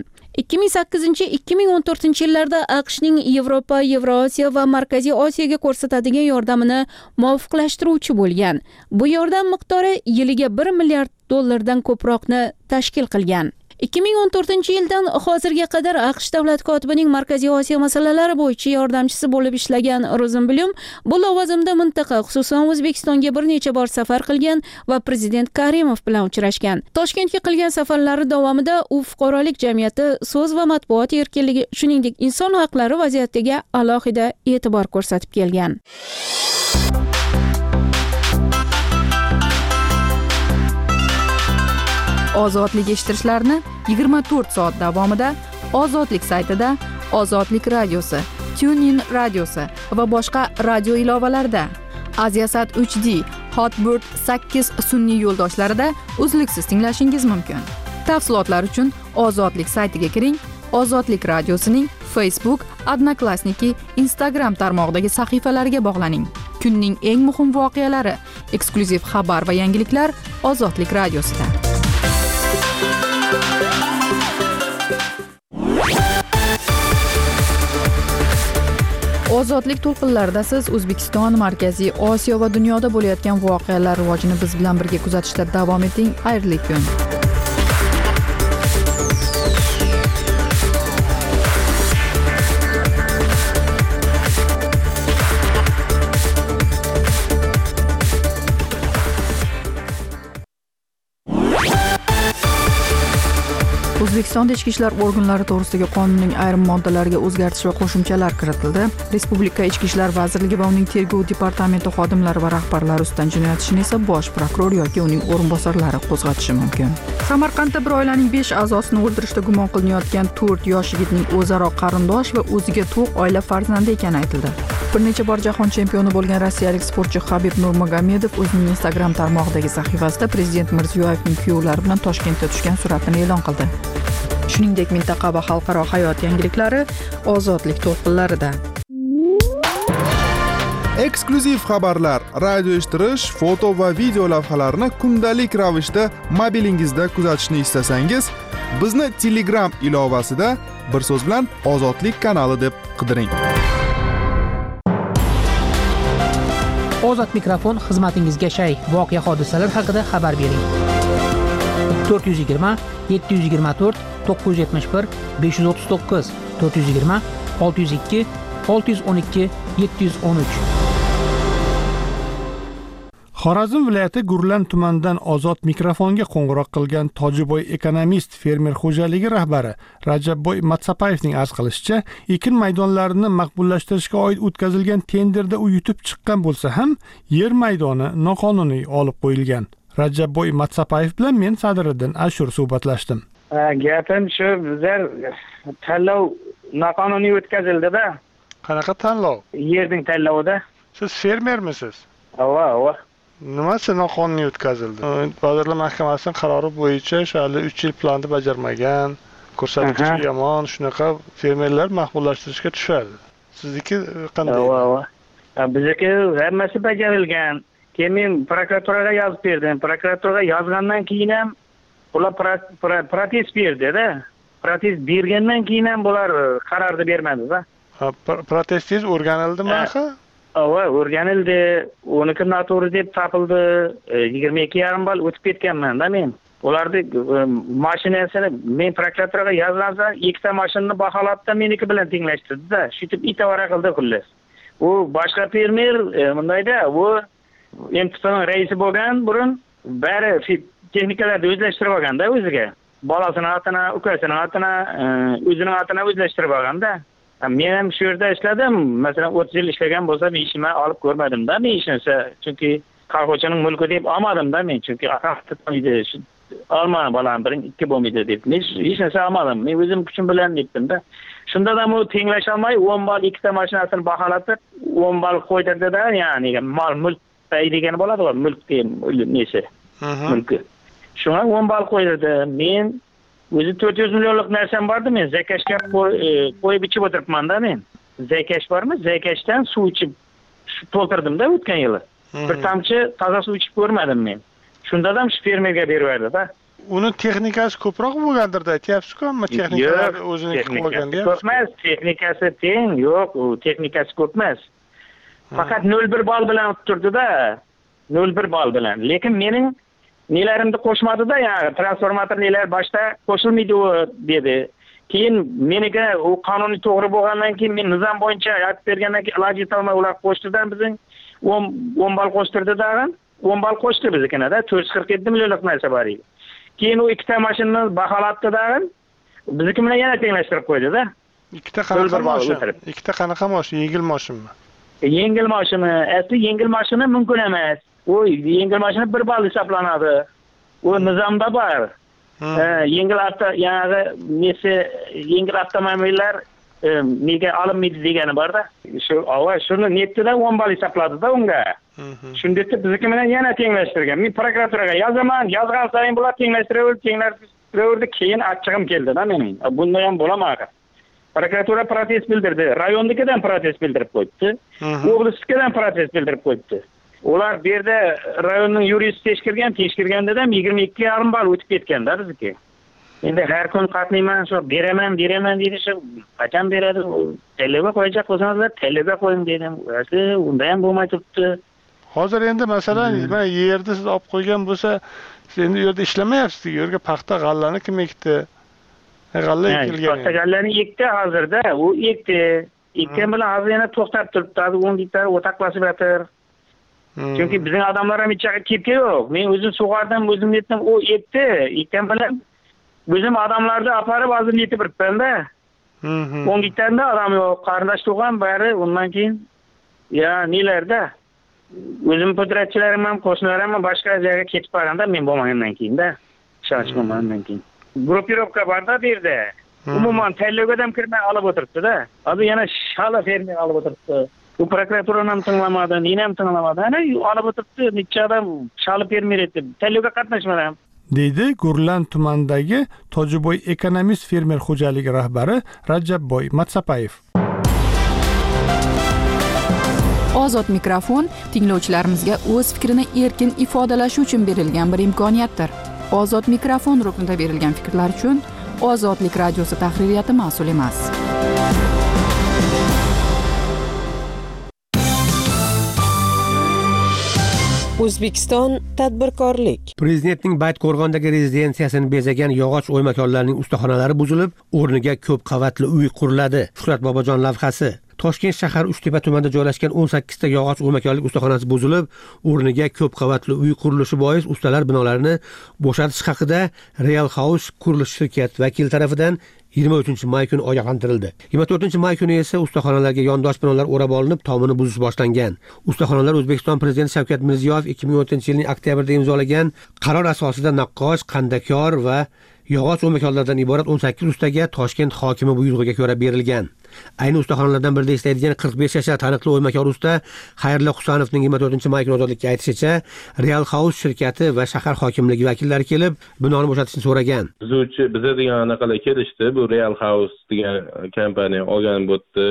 2008-2014 yillarda AQShning Yevropa, Yevrosiyo va Markaziy Osiyoga ko'rsatadigan yordamini muvofiqlashtiruvchi bo'lgan. Bu yordam miqdori yiliga $1 milliard ko'proqni tashkil qilgan. 2014 yildan hozirga qadar AQSh davlat kotibining Markaziy Osiyo masalalari bo'yicha yordamchisi bo'lib ishlagan Rosenblum bu lavozimda mintaqa, xususan O'zbekistonga bir necha bor safar qilgan va prezident Karimov bilan uchrashgan. Toshkentga qilgan safarlari davomida u fuqarolik jamiyati, so'z va matbuot erkinligi, shuningdek inson haqlari vaziyatiga alohida e'tibor ko'rsatib kelgan. Ozodlik eshittirishlarni 24 soat davomida Ozodlik saytida, Ozodlik radiosi, TuneIn radiosi va boshqa radio ilovalarida, Aziasat 3D, Hotbird 8 sun'iy yo'ldoshlarida uzluksiz tinglashingiz mumkin. Tafsilotlar uchun Ozodlik saytiga kiring. Ozodlik radiosining Facebook, Odnoklassniki, Instagram tarmog'idagi sahifalariga bog'laning. Kunning eng muhim voqealari, Eksklyuziv xabar va yangiliklar Ozodlik radiosida. Ozodlik to'lqinlarida siz O'zbekiston, Markaziy Osiyo va dunyoda bo'layotgan voqealar rivojini biz bilan birga kuzatishda davom eting. Xayrli kun. O'zbekistonda ichki ishlar organlari to'g'risidagi qonunning ayrim moddalariga o'zgartish va qo'shimchalar kiritildi. Respublika Ichki ishlar vazirligi va uning tergov departamenti xodimlari va rahbarlari ustidan jinoyat ishini esa bosh prokuror yoki uning o'rinbosarlari qo'zg'atishi mumkin. Samarqandda bir oilaning 5 a'zosini o'ldirishda gumon qilinayotgan 4 yosh yigitning o'zaro qarindosh va o'ziga to'q oila farzandi ekani aytildi. Bir necha bor jahon chempioni bo'lgan rossiyalik sportchi Habib Nurmagomedov o'zining Instagram tarmog'idagi sahifasida Prezident Mirziyoyevning kuyovlari bilan Toshkentda tushgan suratini e'lon qildi. Shuningdek, mintaqa va xalqaro hayot yangiliklari Ozodlik to'lqinlarida. Eksklyuziv xabarlar, radio eshittirish, foto va video lavhalarni kundalik ravishda mobilingizda kuzatishni istasangiz, bizni Telegram ilovasida bir so'z bilan Ozodlik kanali deb qidiring. Ozod mikrofon xizmatingizga shay. Voqea hodisalar haqida xabar bering. 420 724 971 539 420 602 612 713. Xorazm viloyati Gurlan tumanidan Ozod mikrofonga qo'ng'iroq qilgan Tojiboy ekonomist fermer xo'jaligi rahbari Rajabboy Matsapayevning arz qilishicha, ekin maydonlarini maqbullashtirishga oid o'tkazilgan tenderda u yutib chiqqan bo'lsa ham, yer maydoni noqonuniy olib qo'yilgan. Rajabboy Matsapayev bilan men Sadiriddin Ashur suhbatlashdim. Gapim shu, bizlar tanlov noqonuniy o'tkazildi-da. Qanaqa tanlov? Yerning tanlovida. Siz fermermisiz? Ava. Nimasi noqonuniy o'tkazildi? Vazirlar Mahkamasining qarori bo'yicha hali 3 yil planni bajarmagan, ko'rsatkichi yomon, shunaqa fermerlar maqbullashtirishga tushadi. Sizniki qanday? Ava. Bizniki hammasi bajarilgan. Keyin men prokuraturaga yozib berdim. Prokuraturaga yozgandan keyin ham ular protest berdi-da. Protest bergandan keyin ham bular qarorni bermadi-da. Protestingiz o'rganildimi axir? O'rganildi. 12 noto'g'ri deb topildi. 22,5 ball o'tib ketganman-da men. Ularni mashinasini men prokuraturaga yozgansa, ikkita mashinani baholabda meniki bilan tenglashtirdi-da. Shutib itavara qildi xullas. U boshqa fermer bundayda, u MTSning raisi bo'lgan burun bari texnikalarni o'zlashtirib olganda o'ziga. Bolasini otini, ukasining otini, o'zining otini o'zlashtirib olganda. Men ham shu yerda ishladim. Masalan, 30 yil ishlagan bo'lsam, ishimni olib ko'rmadim-da men ishni. Chunki qahvachining mulki deb olmadim-da men. Chunki aqaqtmaydi. Olma bolam, biring 2 bo'lmaydi deb. Men hech narsa olmadim. Men o'zim kuchim bilan debdim-da. Shunda ham u tenglasha olmay 10 ball ikkita mashinasini baholatib 10 ball qo'ydirdi-da, ya'ni mulk degani bo'ladi-ku, mulk nesi? Mulki. Shunga 10 ball qo'ydirdi. Men o'zi 400 millionlik narsam bordi, men zakashga qo'yib ichib o'tiribman-da men. Zakash bormi? Zakashdan suv ichib to'ldirdim-da o'tgan yili. Bir tomchi toza suv ichib ko'rmadim men. Shunda ham shu fermerga berib berdi-da. Uni texnikasi ko'proq bo'lgandir-da, aytyapsiz-ku, ammo texnikalar o'ziniki qilgan deyapsiz. Ko'pmas, texnikasi teng, yo'q, u texnikasi ko'pmas. Faqat 0,1 ball bilan turdi-da. 0,1 ball bilan. Lekin mening nelarimni qo'shmadi-da, ya'ni transformator nelar boshda qo'shilmaydi dedi. Keyin menga u qonuniy to'g'ri bo'lgandan keyin men nizom bo'yicha aytib bergandan keyin iloji topmay ular qo'shdidan bizning 10 ball qo'shtirdi-da. 10 ball qo'shdi biznikida 447 millionlik narsa bor edi. Keyin u ikkita mashinani baholabdi-da. Bizniki bilan yana tenglashtirib qo'ydi-da. Ikkita qanaqa mashina? Ikkita qanaqa mashina? Yengil mashinami? Yengil mashina. Asli yengil mashina mumkin emas. U yengil mashina 1 ball hisoblanadi. U nizomda bor. Yengil avtomobillar nega olinmaydi degani bor-da. Shuni netda 10 ball hisobladi-da unga. Shunda bizniki bilan yana tenglashtirgan. Men prokuraturaga yozaman, yozgan sayin bular tenglashtirib, keyin achchig'im keldi-da mening. Bunday ham bo'lamaydi. Prokuratura protest bildirdi. Rayonnikidan protest bildirib qo'yibdi. Oblastnikidan protest bildirib qo'yibdi. ular bu yerda rayonning yuristi tekshirganda ham 22,5 ball o'tib ketganda bizniki. Endi har kun qatnayman, shu beraman deydi, shu qachon beradi? Telega qo'yacak bo'lsangiz, telega qo'ying dedim. Unda ham bo'lmay turibdi. Hozir endi masalan, mana yerda siz olib qo'ygan bo'lsa, siz endi u yerda ishlamayapsiz. U yerga paxta g'allani kim ekdi? G'alla ekilgan. Paxta g'allani ekdi hozirda, u ekdi. Ekkan bilan hozir yana to'xtab turibdi. 10 gektar o'taqlashib yotir. Chunki bizning odamlar ham ichga ketdi yo'q. Men o'zim sug'ardim, o'zim netdim, u ekdi. Ekkan bilan bizim adamlarda aparib hozir yetib turibman-da. 10 gektarda odam yo'q, qarindosh tug'an bari undan keyin nelarda? O'zim pudratchilarim ham, qo'shnilarim ham boshqa joyga ketib borganda men bo'lmagandan keyin-da. Ishonch bo'lmagandan keyin. Gruppirovka bor-da bu yerda. Umuman tayyorga ham kirmay olib o'tiribdi-da. Hozir yana shala fermer olib o'tiribdi. Bu prokuraturani ham tinglamadi, neni ham tinglamadi. Ana olib o'tiribdi, necha odam shala fermer etdi. Tayyorga qatnashmadim. deydi Gurlan tumanidagi Tojiboy ekonomist fermer xo'jaligi rahbari Rajabboy Matsapayev. Ozod mikrofon tinglovchilarimizga o'z fikrini erkin ifodalashi uchun berilgan bir imkoniyatdir. Ozod mikrofon ruknida berilgan fikrlar uchun Ozodlik radiosi tahririyati mas'ul emas. O'zbekiston tadbirkorlik. Prezidentning Baytqo'rg'ondagi rezidensiyasini bezagan yog'och o'ymakorlarning ustaxonalari buzilib, o'rniga ko'p qavatli uy quriladi. Shuhrat Bobojon lavhasi. Toshkent shahar Uchtepa tumanida joylashgan 18 ta yog'och o'ymakorlik ustaxonasi buzilib, o'rniga ko'p qavatli uy qurilishi bois ustalar binolarini bo'shatish haqida Real House qurilish shirkati vakili tomonidan 23-may kuni ogohlantirildi. 24-may kuni esa ustaxonalarga yondosh binolar o'rab olinib, tomini buzish boshlangan. Ustaxonalar O'zbekiston Prezidenti Shavkat Mirziyoyev 2017-yilning oktyabrida imzolagan qaror asosida naqqosh, qandakor va yog'och o'ymakorlardan iborat 18 ustaga Toshkent hokimi buyrug'iga ko'ra berilgan. Ayni ustaxonalardan birida ishlaydigan 45 yoshli taniqli o'ymakor usta Xayrilla Husanovning 24-may kuni ozodlikka aytishicha, Real House shirkati va shahar hokimligi vakillari kelib, binoni bo'shatishni so'ragan. Biza degan anaqalar kelishdi, bu Real House degan kompaniya olgan bo'ldi.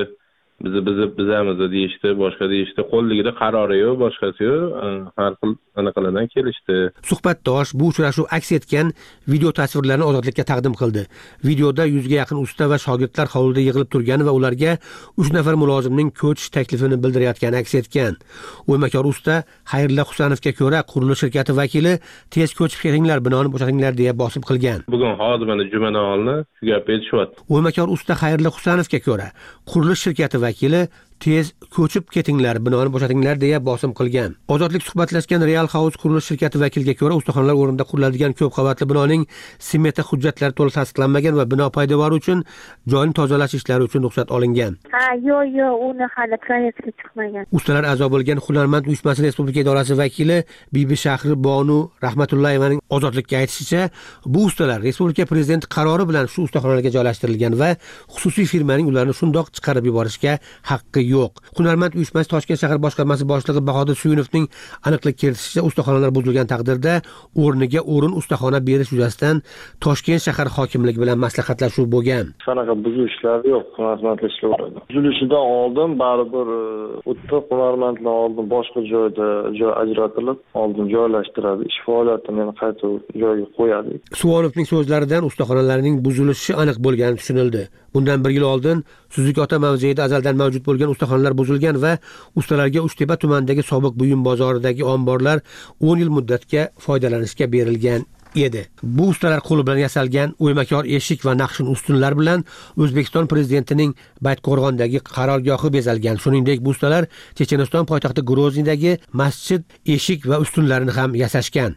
Bizamiz deyishdi, boshqa deyishdi. Qo'lligida qarori yo'q, boshqasi yo'q. Har xil anaqalardan kelishdi. Suhbatdosh bu uchrashuv aks etgan video tasvirlarni ozodlikka taqdim qildi. Videoda 100 ga yaqin usta va shogirdlar hovlida yig'ilib turgani va ularga 3 nafar mulozimning ko'chish taklifini bildirayotgani aks etgan. O'ymakor usta Xayrilla Husanovga ko'ra, qurilish shirkati vakili tez ko'chib ketinglar, binoni bo'shatinglar deya bosib qilgan. Bugun hozir mana jumanolni shu gapni aytishyapti. O'ymakor usta Xayrilla Husanovga ko'ra, qurilish shirkati vakili tez ko'chib ketinglar, binoni bo'shatinglar deya bosim qilgan. Ozodlik suhbatlashgan Real House qurilish shirkati vakiliga ko'ra, ustaxonalar o'rnida quriladigan ko'p qavatli binoning smeta hujjatlari to'liq tasdiqlanmagan va bino poydevori uchun joyni tozalash ishlari uchun ruxsat olingan. Yo'q, uni hali proyektga chiqmagan. Ustalar a'zo bo'lgan Hunarmand uyushmasi Respublika idorasi vakili Bibi Shahri Bonu Rahmatullayevaning ozodlikka aytishicha, bu ustalar Respublika prezidenti qarori bilan shu ustaxonalarga joylashtirilgan va xususiy firmaning ularni shundoq chiqarib yuborishga haqqi yo'q. Hunarmand uyushmasi Toshkent shahar boshqarmasi boshlig'i Bahodir Suyunovning aniqlik kiritishicha, ustaxonalar buzilgan taqdirda o'rniga o'rin ustaxona berish yuzasidan Toshkent shahar hokimligi bilan maslahatlashuv bo'lgan. Sanaqa buzilishlar yo'q, hunarmandlar ishlayveradi. Buzilishidan oldin baribir o'tda hunarmandlar oldin boshqa joyda joy ajratilib, oldin joylashtiradi. Ish faoliyatini yana qayta joyga qo'yadi. Suvonovning so'zlaridan ustaxonalarning buzilishi aniq bo'lgani tushunildi. Bundan 1 yil oldin Suzukota mavzeida azaldan mavjud bo'lgan ustaxonalar buzilgan va ustalarga Uchtepa tumanidagi sobiq buyum bozoridagi omborlar 10 yil muddatga foydalanishga berilgan edi. Bu ustalar qo'li bilan yasalgan o'ymakor eshik va naqshin ustunlar bilan O'zbekiston prezidentining Baytqo'rg'ondagi qarorgohi bezalgan. Shuningdek, bu ustalar Checheniston poytaxti Groznidagi masjid eshik va ustunlarini ham yasashgan.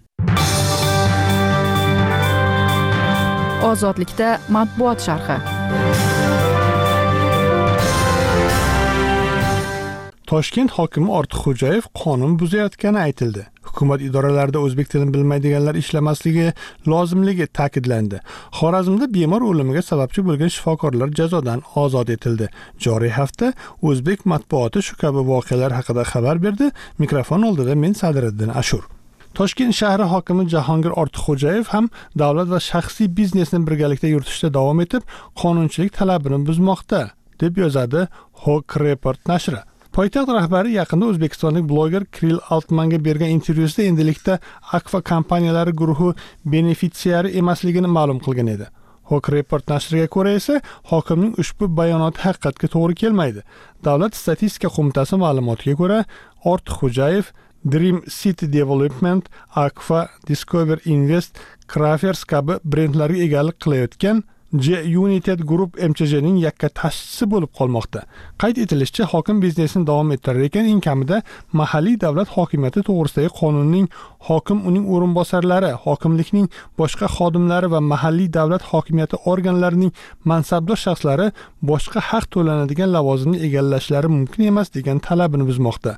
Ozodlikda matbuot sharhi. Toshkent hokimi Ortiqxo'jayev qonun buzayotgani aytildi. Hukumat idoralarida o'zbek tilini bilmaydiganlar ishlamasligi lozimligi ta'kidlandi. Xorazmda bemor o'limiga sababchi bo'lgan shifokorlar jazodan ozod etildi. Joriy hafta o'zbek matbuoti shu kabi voqealar haqida xabar berdi. Mikrofon oldida men Sadiriddin Ashur. Toshkent shahri hokimi Jahongir Ortiqxo'jayev ham davlat va shaxsiy biznesni birgalikda yuritishda davom etib, qonunchilik talabini buzmoqda, deb yozadi Hawk Report nashri. Poytaxt rahbari yaqinda o'zbekistonlik bloger Kirill Altmanga bergan intervyusida endilikda Akfa kompaniyalari guruhi benefitsiari emasligini ma'lum qilgan edi. Hok Report nashriga ko'ra esa hokimning ushbu bayonoti haqiqatga to'g'ri kelmaydi. Davlat statistika qo'mitasi ma'lumotiga ko'ra, Ortiq Xo'jayev Dream City Development, Akfa, Discover Invest, Crafers kabi brendlarga egalik qilayotgan G-United Group MCJning yakka tashchisi bo'lib qolmoqda. Qayd etilishicha, hokim biznesini davom ettirar ekan, eng kamida mahalliy davlat hokimiyati to'g'risidagi qonunning hokim, uning o'rinbosarlari, hokimlikning boshqa xodimlari va mahalliy davlat hokimiyati organlarining mansabdor shaxslari boshqa haq to'lanadigan lavozimni egallashlari mumkin emas degan talabini buzmoqda.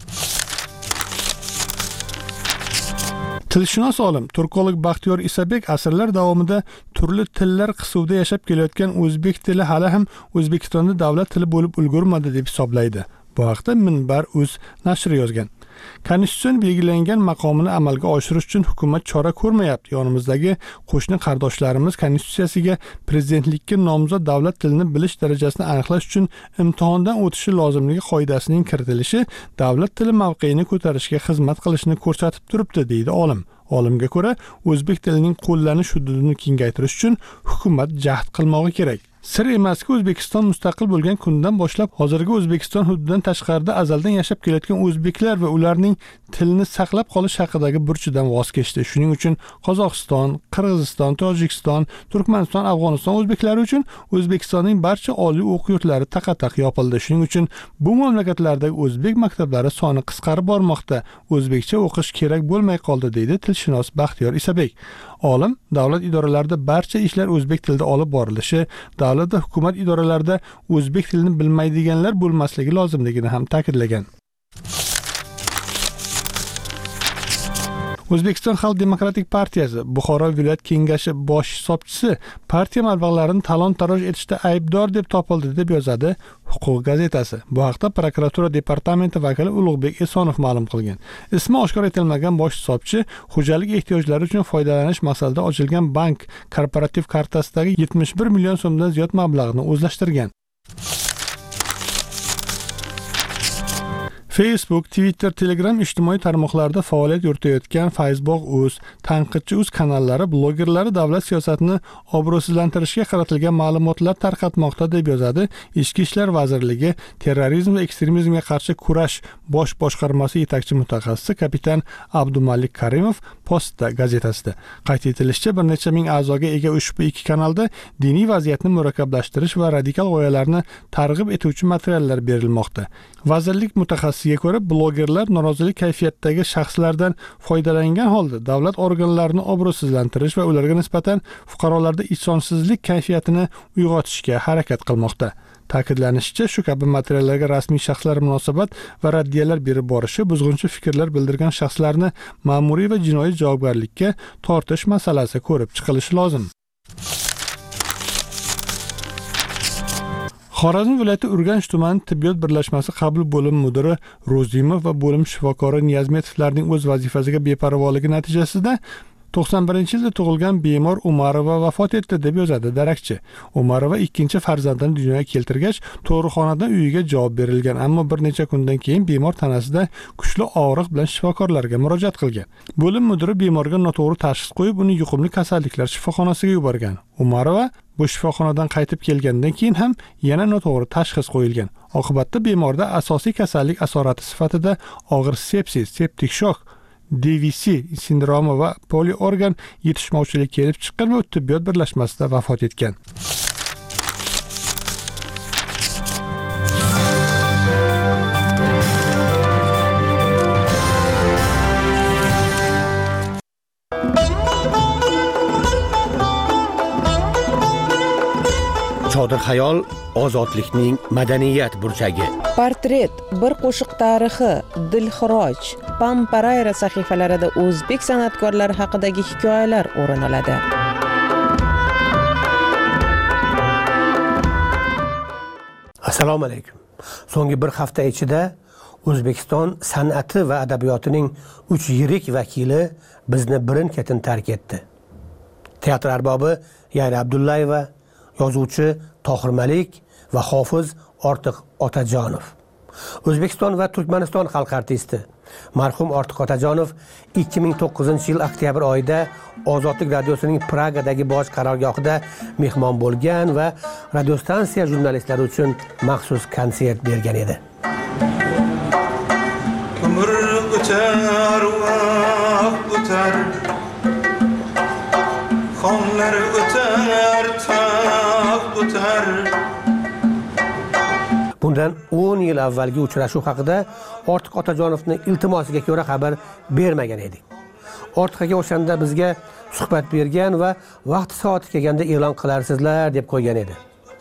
Tilshunos olim turkolog Baxtiyor Isabek asrlar davomida turli tillar qisuvida yashab kelayotgan o'zbek tili hali ham O'zbekistonda davlat tili bo'lib ulgurmadi deb hisoblaydi. Bu haqda Minbar.uz nashri yozgan. Konstitutsiyon belgilangan maqomini amalga oshirish uchun hukumat chora ko'rmayapti. Yonimizdagi qo'shni qardoshlarimiz konstitutsiyasiga prezidentlikka nomzod davlat tilini bilish darajasini aniqlash uchun imtihondan o'tishi lozimligi qoidasining kiritilishi davlat tili mavqeini ko'tarishga xizmat qilishini ko'rsatib turibdi, deydi olim. Olimga ko'ra, o'zbek tilining qo'llanish hududini kengaytirish uchun hukumat jahd qilmoqi kerak. Sir emaski, O'zbekiston mustaqil bo'lgan kundan boshlab hozirgi O'zbekiston hududidan tashqarida azaldan yashab kelayotgan o'zbeklar va ularning tilini saqlab qolish haqidagi burchidan voz kechdi. Shuning uchun Qozog'iston, Qirg'iziston, Tojikiston, Turkmaniston, Afg'oniston o'zbeklari uchun O'zbekistonning barcha oliy o'quv yurtlari taqataq yopildi. Shuning uchun bu mamlakatlardagi o'zbek maktablari soni qisqarib bormoqda. O'zbekcha o'qish kerak bo'lmay qoldi, deydi tilshunos Baxtiyor Isabek. Olim davlat idoralarida barcha ishlar o'zbek tilida olib borilishi, davlat va hukumat idoralarida o'zbek tilini bilmaydiganlar bo'lmasligi lozimligini ham ta'kidlagan. O'zbekiston Xalq Demokratik partiyasi Buxoro viloyat kengashi bosh hisobchisi partiya mablag'larini talon-taroj etishda aybdor deb topildi, deb yozadi Huquq gazetasi. Bu haqda prokuratura departamenti vakili Ulug'bek Esonov ma'lum qilgan. Ismi oshkor etilmagan bosh hisobchi xo'jalik ehtiyojlari uchun foydalanish maqsadida ochilgan bank korporativ kartasidagi 71 million so'mdan ziyod mablag'ni o'zlashtirgan. Facebook, Twitter, Telegram ijtimoiy tarmoqlarida faoliyat yuritayotgan Facebook.uz, Tanqidchi.uz kanallari blogerlari davlat siyosatini obro'sizlantirishga qaratilgan ma'lumotlar tarqatmoqda, deb yozadi Ichki ishlar vazirligi terrorizm va ekstremizmga qarshi kurash bosh boshqarmasi yetakchi mutaxassisi kapitan Abdumalik Karimov Posta gazetasida. Qayd etilishicha, bir necha ming a'zoga ega ushbu ikki kanalda diniy vaziyatni murakkablashtirish va radikal g'oyalarni targ'ib etuvchi materiallar berilmoqda. Vazirlik mutaxassisiga ko'ra, blogerlar norozilik kayfiyatidagi shaxslardan foydalangan holda davlat organlarini obro'sizlantirish va ularga nisbatan fuqarolarda ishonchsizlik kayfiyatini uyg'otishga harakat qilmoqda. Ta'kidlanishicha, shu kabi materiallarga rasmiy shaxslar munosabat va raddiyalar berib borishi, buzg'unchi fikrlar bildirgan shaxslarni ma'muriy va jinoiy javobgarlikka tortish masalasi ko'rib chiqilishi lozim. Xorazm viloyati Urganch tumani tibbiyot birlashmasi qabul bo'lim mudiri Ro'zimov va bo'lim shifokori Niyazmetovlarning o'z vazifasiga beparvoligi natijasida 91-yilda tug'ilgan bemor Umarova vafot etdi, deb yozadi darakchi. Umarova ikkinchi farzandini dunyoga keltirgach, tug'ruqxonadan uyiga javob berilgan, ammo bir necha kundan keyin bemor tanasida kuchli og'riq bilan shifokorlarga murojaat qilgan. Bo'lim mudiri bemorga noto'g'ri tashxis qo'yib, uni yuqumli kasalliklar shifoxonasiga yuborgan. Umarova bu shifoxonadan qaytib kelgandan keyin ham yana noto'g'ri tashxis qo'yilgan. Oqibatda bemorda asosiy kasallik asorati sifatida og'ir sepsis, septik shok, DVC sindromi va poliorgan yetishmovchilik kelib chiqqan va tibbiyot birlashmasida vafot etgan. Chodir xayol ozodlikning madaniyat burchagi. Portret, bir qo'shiq tarixi, Dilxiroj, Pamparayra sahifalarida o'zbek san'atkorlari haqidagi hikoyalar o'rin oladi. Assalomu alaykum. So'nggi bir hafta ichida O'zbekiston san'ati va adabiyotining 3 yirik vakili bizni birin-ketin tark etdi. Teatr arbobi Yayra Abdullayeva, yozuvchi Tohir Malik va hofiz Ortiq Otajonov. O'zbekiston va Turkmaniston xalq artisti marhum Ortiq Otajonov 2009-yil oktyabr oyida Ozodlik radiosining Pragadagi bosh qarorgohida mehmon bo'lgan va radiostansiya jurnalistlari uchun maxsus konsert bergan edi. Umr o'tar, vaqt o'tar, xonlar o'tar, taxt o'tar. Bundan 10 yil avvalgi uchrashuv haqida Ortiq Otajonovning iltimosiga ko'ra xabar bermagan edik. Ortiq aka o'shanda bizga suhbat bergan va vaqti soati kelganda e'lon qilarsizlar deb qo'ygan edi.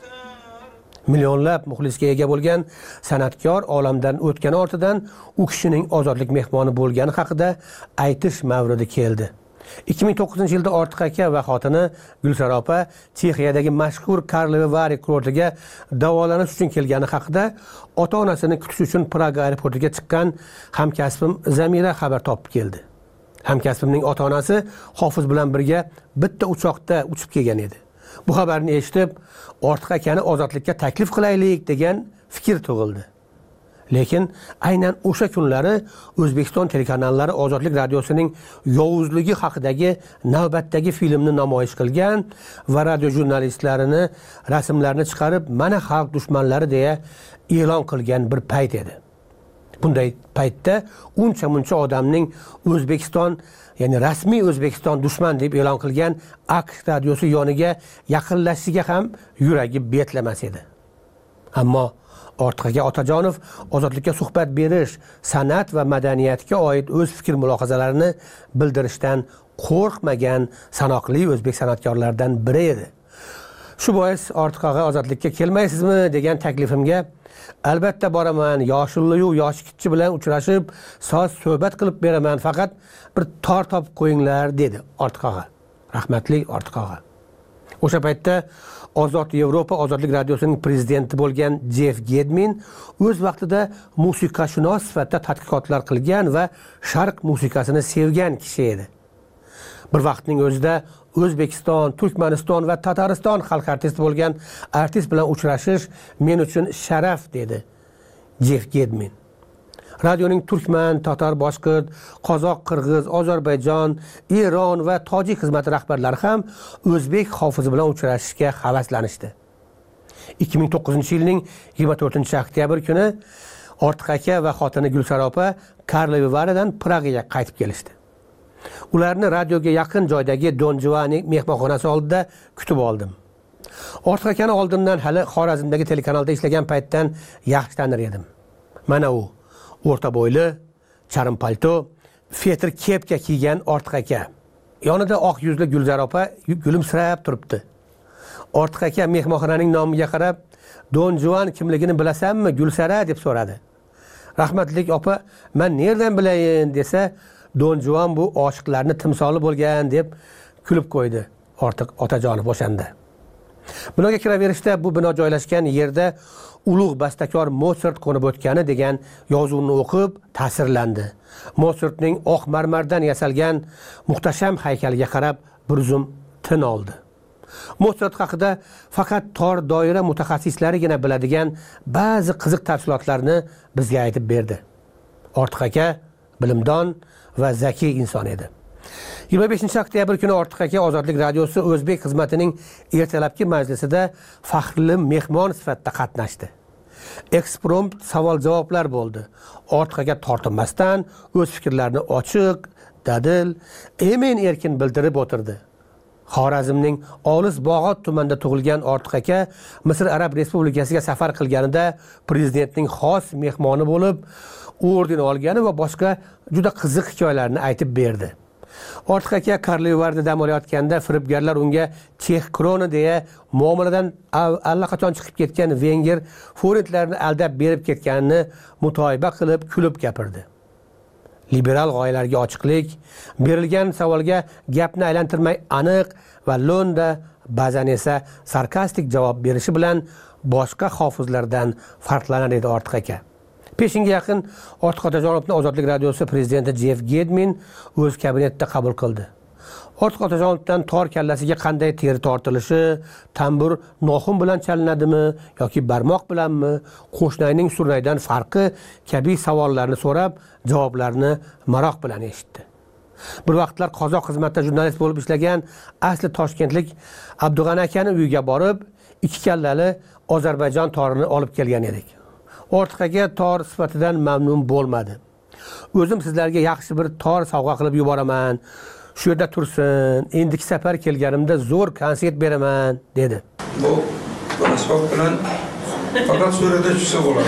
Millionlab muxlisga ega bo'lgan san'atkor olamdan o'tgani ortidan u kishining ozodlik mehmoni bo'lgani haqida aytish mavridi keldi. 2009-yilda Ortiq aka va xotini Gulsara opa Chexiyadagi mashhur Karlovy Vary kurortiga davolanish uchun kelgani haqida ota-onasini kutish uchun Praga aeroportiga chiqqan hamkasbim Zamira xabar topib keldi. Hamkasbimning ota-onasi Hofiz bilan birga bitta uchoqda uchib kelgan edi. Bu xabarni eshitib, Ortiq akani ozodlikka taklif qilaylik degan fikr tug'ildi. Lekin aynan o'sha kunlari O'zbekiston telekanallari Ozodlik radiosining yovuzligi haqidagi navbatdagi filmni namoyish qilgan va radio jurnalistlarini rasmlarni chiqarib, mana xalq dushmanlari deya e'lon qilgan bir payt edi. Bunday paytda uncha-muncha odamning O'zbekiston, ya'ni rasmiy O'zbekiston dushman deb e'lon qilgan AQSh radiosi yoniga yaqinlashishiga ham yuragi betlamas edi. Ammo Ortiq aka Otajonov ozodlikka suhbat berish, san'at va madaniyatga oid o'z fikr mulohazalarini bildirishdan qo'rqmagan sanoqli o'zbek san'atkorlaridan biri edi. Shu bois Ortiq aka ozodlikka kelmaysizmi degan taklifimga albatta boraman, yoshilli-yu yoshikchi bilan uchrashib, so'z suhbat qilib beraman, faqat bir tor topib qo'yinglar dedi Ortiq aka. Rahmatli Ortiq aka. O'sha paytda Ozod Yevropa Ozodlik radiosining prezidenti bo'lgan Jeff Gedmin o'z vaqtida musiqashunos sifatida tadqiqotlar qilgan va sharq musiqasini sevgan kishi edi. Bir vaqtning o'zida O'zbekiston, Turkmaniston va Tatariston xalq artisti bo'lgan artist bilan uchrashish men uchun sharaf dedi Jeff Gedmin. Radioning turkman, tatar, boshqirt, qozoq, qirg'iz, Ozarbayjon, Eron va tojik xizmati rahbarlari ham o'zbek hofizi bilan uchrashishga havaslanishdi. 2009-yilning 24-oktyabr kuni Ortiq aka va xotini Gulsara opa Karlovy Varydan Pragaga qaytib kelishdi. Ularni radioga yaqin joydagi Don Giovanni mehmonxonasi oldida kutib oldim. Ortiq akani oldindan hali Xorazmdagi telekanalda ishlagan paytdan yaxshi tanir edim. Mana u o'rta bo'yli, charm palto, fetr kepka kiygan Ortiq aka. Yonida oq yuzli Gulzar opa gulumsirab turibdi. Ortiq aka mehmonxonaning nomiga qarab, Don Juan kimligini bilasanmi, Gulsara deb so'radi. Rahmatlik opa, men nerdan bilayin desa, Don Juan bu oshiqlarning timsoli bo'lgan deb kulib qo'ydi Ortiq Otajonov o'shanda. Binoga kiraverishda bu bino joylashgan yerda ulug' bastakor Mozart qo'nib o'tgani degan yozuvni o'qib ta'sirlandi. Mozartning oq marmardan yasalgan muhtasham haykaliga qarab bir zum tin oldi. Mozart haqida faqat tor doira mutaxassislarigina biladigan ba'zi qiziq tafsilotlarni bizga aytib berdi. Ortiq aka bilimdon va zakiy inson edi. 25-oktyabr kuni Ortiq aka Ozodlik radiosi O'zbek xizmatining ertalabki majlisida faxrli mehmon sifatida qatnashdi. Eksprompt savol-javoblar bo'ldi. Ortiq aka tortinmasdan o'z fikrlarini ochiq, dadil, emin erkin bildirib o'tirdi. Xorazmning olis Bog'ot tumanida tug'ilgan Ortiq aka Misr Arab Respublikasiga safar qilganida prezidentning xos mehmoni bo'lib, orden olgani va boshqa juda qiziq hikoyalarni aytib berdi. Ortiq aka Karlovy Varyda dam olayotganda firibgarlar unga Chex kroni deya muomaladan allaqachon chiqib ketgan venger forintlarni aldab berib ketganini mutoyiba qilib kulib gapirdi. Liberal g'oyalarga ochiqlik, berilgan savolga gapni aylantirmay aniq va lo'nda, ba'zan esa sarkastik javob berishi bilan boshqa hofizlardan farqlanar edi Ortiq aka. Peshinga yaqin Ortiq Otajonovni Ozodlik radiosi prezidenti Jeff Gedmin o'z kabinetida qabul qildi. Ortiq Otajonovdan tor kallasiga qanday teri tortilishi, tambur noxun bilan chalinadimi yoki barmoq bilanmi, qo'shnayning surnaydan farqi kabi savollarni so'rab, javoblarini maroq bilan eshitdi. Bir vaqtlar qozoq xizmatda jurnalist bo'lib ishlagan asli toshkentlik Abdug'ani akani uyiga borib, 2 kallali Ozarbayjon torini olib kelgan edik. Ortiq aka tor sifatidan mamnun bo'lmadi. O'zim sizlarga yaxshi bir tor sovg'a qilib yuboraman. Shu yerda tursin, endiki safar kelganimda zo'r konsert beraman, dedi. Bu asbob bilan faqat surata tushsa bo'ladi.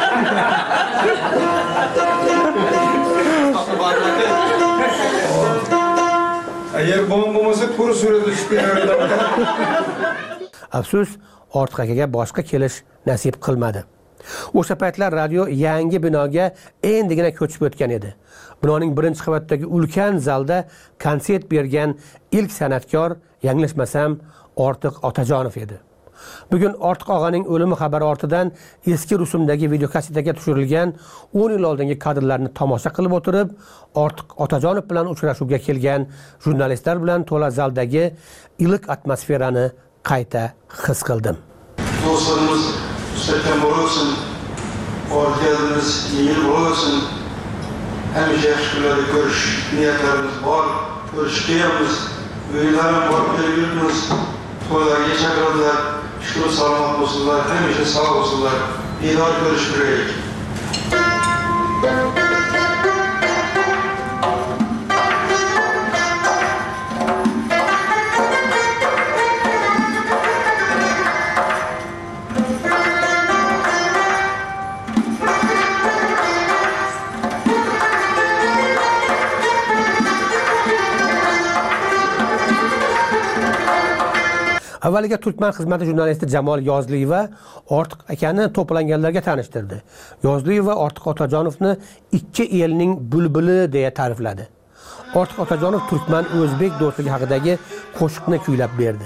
Agar bo'lmasa, to'g'ri surata tushib beradi. Afsus, Ortiq akaga boshqa kelish nasib qilmadi. O'sha paytlar radio yangi binoga endigina ko'chib o'tgan edi. Binoning birinchi qavatidagi ulkan zalda konsert bergan ilk san'atkor, yanglishmasam, Ortiq Otajonov edi. Bugun Ortiq og'aning o'limi xabari ortidan eski rusumdagi videokasetaga tushirilgan 10 yil oldingi kadrlarni tomosha qilib o'tirib, Ortiq Otajonov bilan uchrashuvga kelgan jurnalistlar bilan to'la zaldagi iliq atmosferani qayta his qildim. Do'stlarimiz mustahkam bo'lsin, organimiz yengil bo'lsin. Hamisha yaxshi kunlarda ko'rish niyatlarimiz bor, ko'rishganmiz, uylarimiz bor, kelamiz, to'ylarga chaqiradilar, shukur salomat bo'lsinlar, hamisha sog' bo'lsinlar, bedor ko'rishib Avvaliga Turkman xizmati jurnalisti Jamol Yozliyeva Ortiq akani to'planganlarga tanishtirdi. Yozliyeva Ortiq Otajonovni ikki elning bulbuli deya ta'rifladi. Ortiq Otajonov Turkman o'zbek do'stligi haqidagi qo'shiqni kuylab berdi.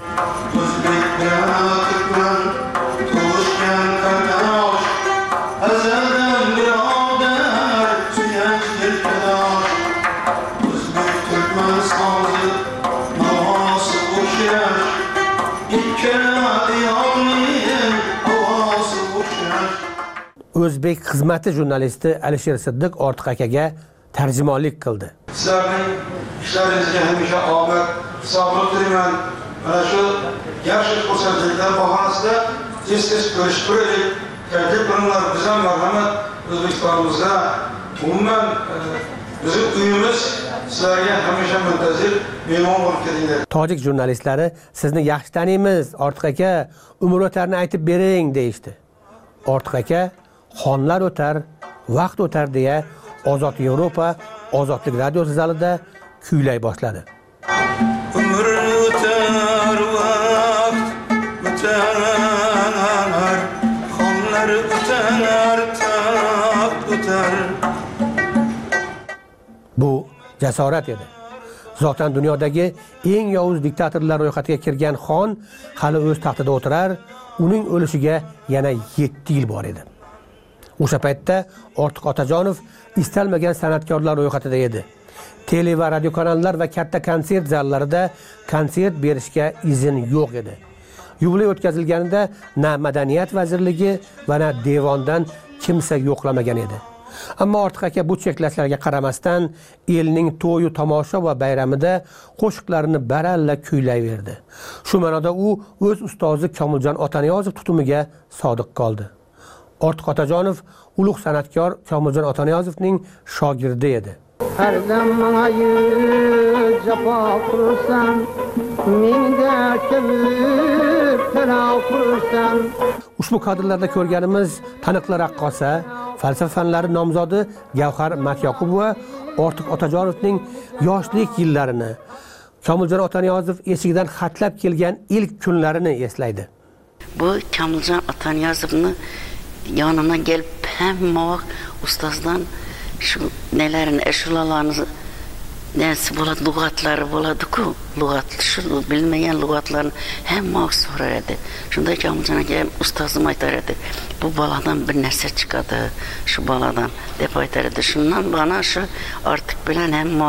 O'zbek xizmati jurnalisti Alisher Siddiq Ortiq akaga tarjimonlik qildi. Sizlarning ishlaringizga hamisha omad, sog'lik tilayman. Mana shu yaxshi ko'rsatuvlar bahonasida tez-tez ko'rishib turaylik. Taklif qilinglar, biz ham marhamat O'zbekistonimizda umuman bizning uyimiz sizlarga hamisha muntazir mehmon bo'lib kelinglar. Tojik jurnalistlari sizni yaxshi taniymiz, Ortiq aka, umr o'tarni aytib bering deydi. Ortiq aka xonlar o'tar, vaqt o'tar deya Ozod Yevropa Ozodlik radiosi zalida kuylay boshladi. Umr o'tar, vaqt o'tar, xonlar o'tar, taxt o'tar. Bu jasorat edi. Zotan dunyodagi eng yovuz diktatorlar ro'yxatiga kirgan xon hali o'z taxtida o'tirar, uning o'lishiga yana 7 yil bor edi. O'sha paytda Ortiq Otajonov istalmagan san'atkorlar ro'yxatida edi. Tele va radio kanallar va katta konsert zallarida konsert berishga izn yo'q edi. Yubiley o'tkazilganida na Madaniyat vazirligi va na devondan kimsa yo'qlamagan edi. Ammo Ortiq aka bu cheklashlarga qaramasdan elning to'yi tomosha va bayramida qo'shiqlarini baralla kuylayverdi. Shu ma'noda u o'z ustozi Komiljon Otaniyozov tutumiga sodiq qoldi. Ortiq Otajonov ulug' san'atkor Komiljon Otaniyozovning shogirdi edi. Har zamoyil jafo qilsam, menga kibr qilsam. Ushbu kadrlarda ko'rganimiz taniqli raqqosa, falsafa fanlari nomzodi Gavhar Matyoqubova Ortiq Otajonovning yoshlik yillarini, Komiljon Otaniyozov eshigidan xatlab kelgan ilk kunlarini eslaydi. Bu Komiljon Otaniyozovni yanına gelip hem ustazdan şu nelerin eşulalarını nesi buladı, lügatları buladı ku, lügatlı, şu bilmeyen lügatlarını hem sorar edi. Şunda Komiljon'a gelip ustazım aytar edi. Bu baladan bir nerse çıkadı, şu baladan dep aytar edi. Şundan bana şu artık bilen hem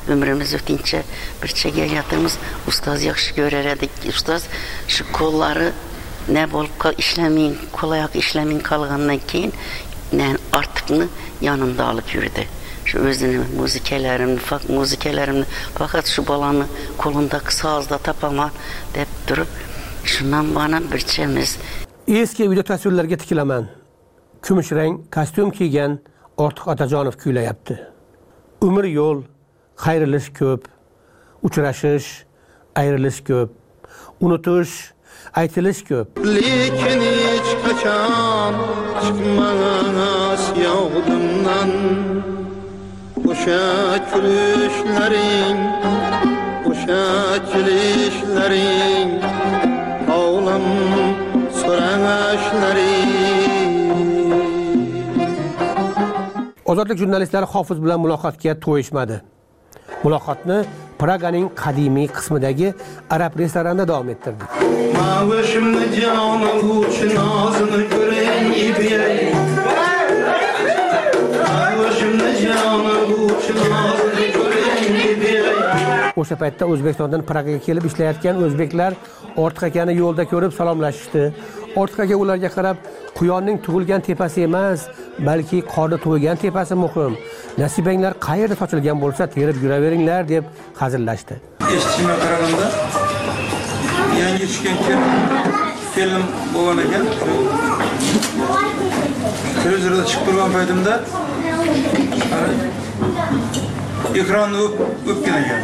ömrümüz ötünçe bir çekeyatımız ustaz yaxşı görer edik. Ustaz şu kolları ne bolup işlemeyin, kolayak işlemeyin kalğandan keyin artıqını yanında alıp yürüdü. Şu özünün muzikelerini fakat şu balanı kolundaki sazda tapama dep durup şundan bana bir çemiz. Eski video tasvirlarga tikilaman. Kumush rang kostyum kiygan Ortiq Otajonov kuylayapti. Umr yo'l, xayrilish ko'p, uchrashish, ayrilish ko'p, unutish, aytilish ko'p. Lekin hech qachon chiqmas yog'dimdan. O'sha kulishlaring, o'sha kulishlaring, o'g'lim so'rashlaring. Ozodlik jurnalistlari Hofiz bilan muloqotga to'yishmadi. Muloqotni Praganing qadimiy qismidagi arab restoranida davom ettirdi. Mavshimni joni uchun nozini ko'ring ibiyay. Mavshimni joni uchun nozini ko'ring ibiyay. O'sha paytda O'zbekistondan Pragaga kelib ishlayotgan o'zbeklar Ortiq akani yo'lda ko'rib salomlashishdi. Ortiq aka ularga qarab, quyonning tug'ilgan tepasi emas, balki qorni to'ygan tepasi muhim. Nasibanglar qayerda sochilgan bo'lsa, terib yuraveringlar deb hazillashdi. Eshitishimga qaraganda, yangi tushgan film bo'lgan ekan. Televizorda chiqib turgan paytimda ekronni o'pgan ekan.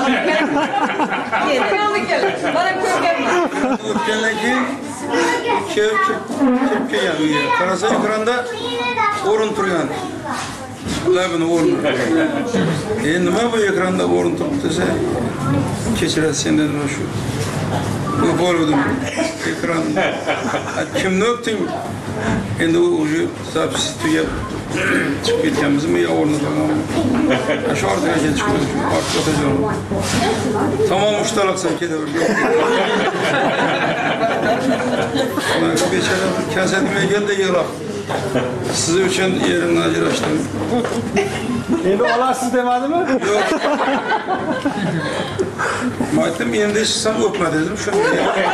Mana ko'rganman. O'pgandan keyin kelib kelgan uyga. Qarasa ekranda o'rin turgan. Labini o'rin. Endi nima bu ekranda o'rin turibdi desa, kechirasiz sen dedim shu. Bu bo'ldim. Ekran. Kimni o'pding? Endi u zapis tugab chiqib ketganmizmi yo o'rnida turganmi? Shu ortiga chiqib Ortiq Otajonov. Tamom ustalaqsan ketaverdi. Mana bechara kasatga keldi yig'lab. Siz uchun yerimni ajrashdim. Endi olasiz demadimi? Yo'q. Maytım endi eshitsam o'pma dedim shunga.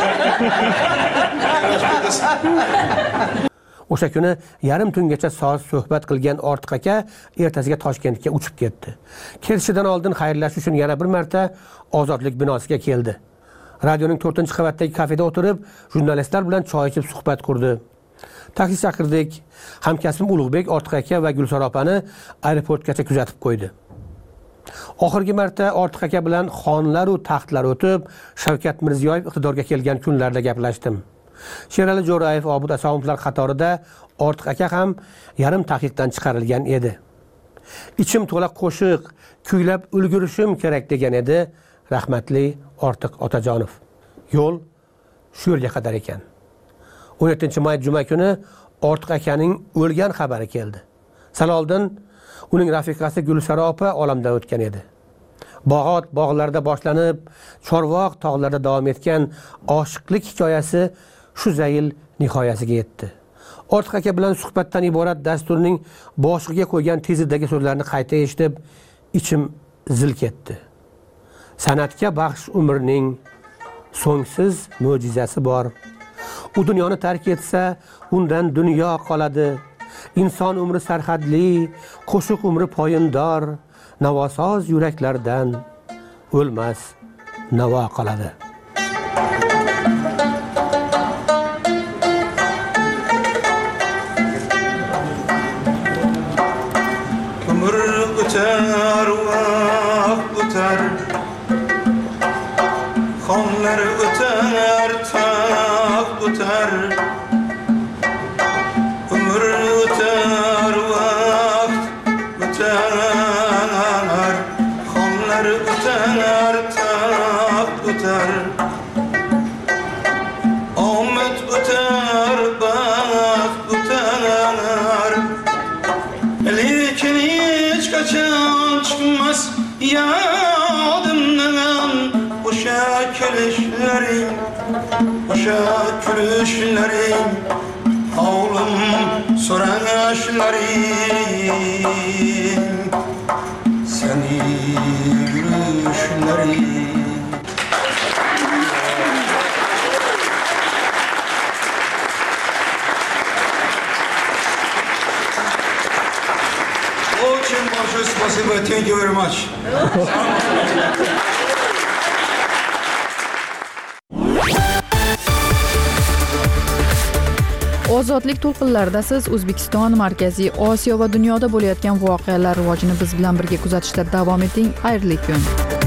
O'sha kuni yarim tungacha soat suhbat qilgan Ortiq aka ertasiga Toshkentga uchib ketdi. Ketishidan oldin xayrlashish uchun yana bir marta Ozodlik binosiga keldi. Radioning 4-qavatdagi kafeda o'tirib, jurnalistlar bilan choy ichib suhbat qurdi. Taksi chaqirdik. Hamkasbim Ulug'bek Ortiq aka va Gulsara opani aeroportgacha kuzatib qo'ydi. Oxirgi marta Ortiq aka bilan xonlar va taxtlar o'tib, Shavkat Mirziyoyev iqtidorga kelgan kunlarda gaplashdim. Sherali Jo'rayev, Obid Asomovlar qatorida Ortiq aka ham yarim taqiqdan chiqarilgan edi. Ichim to'la qo'shiq, kuylab ulgurishim kerak degan edi rahmatli Ortiq Otajonov. Yo'l shu yerga qadar ekan. 17-may juma kuni Ortiq akaning o'lgan xabari keldi. Sal oldin uning rafiqasi Gulsara opa olamdan o'tgan edi. Bog'ot bog'larda boshlanib, Chorvoq tog'larida davom etgan oshiqlik hikoyasi shu zayil nihoyasiga yetdi. Ortiq aka bilan suhbatdan iborat dasturning boshiga qo'ygan tezidagi so'zlarni qayta eshitib, ichim zil ketdi. San'atga baxsh umrning so'ngsiz mo'jizasi bor. U dunyoni tark etsa, undan dunyo qoladi. Inson umri sarhadli, qo'shiq umri poyindor, navosoz yuraklardan o'lmas navo qoladi. Umr o'tar, vaqt o'tar, xonlar o'tar, taxt o'tar. Umr o'tar, vaqt o'tar, xonlar o'tar, taxt o'tar. Omad o'tar, baxt o'tar, lekin hech qachon chiqmas yodimdan o'sha kulishlaring, o'sha kulishlaring, o'g'lim so'rashlaring. Seni düşlerim. Очень большое спасибо. Thank you very much. Ozodlik to'lqinlarida siz O'zbekiston, Markaziy Osiyo va dunyoda bo'layotgan voqealar rivojini biz bilan birga kuzatishda davom eting. Xayrli kun.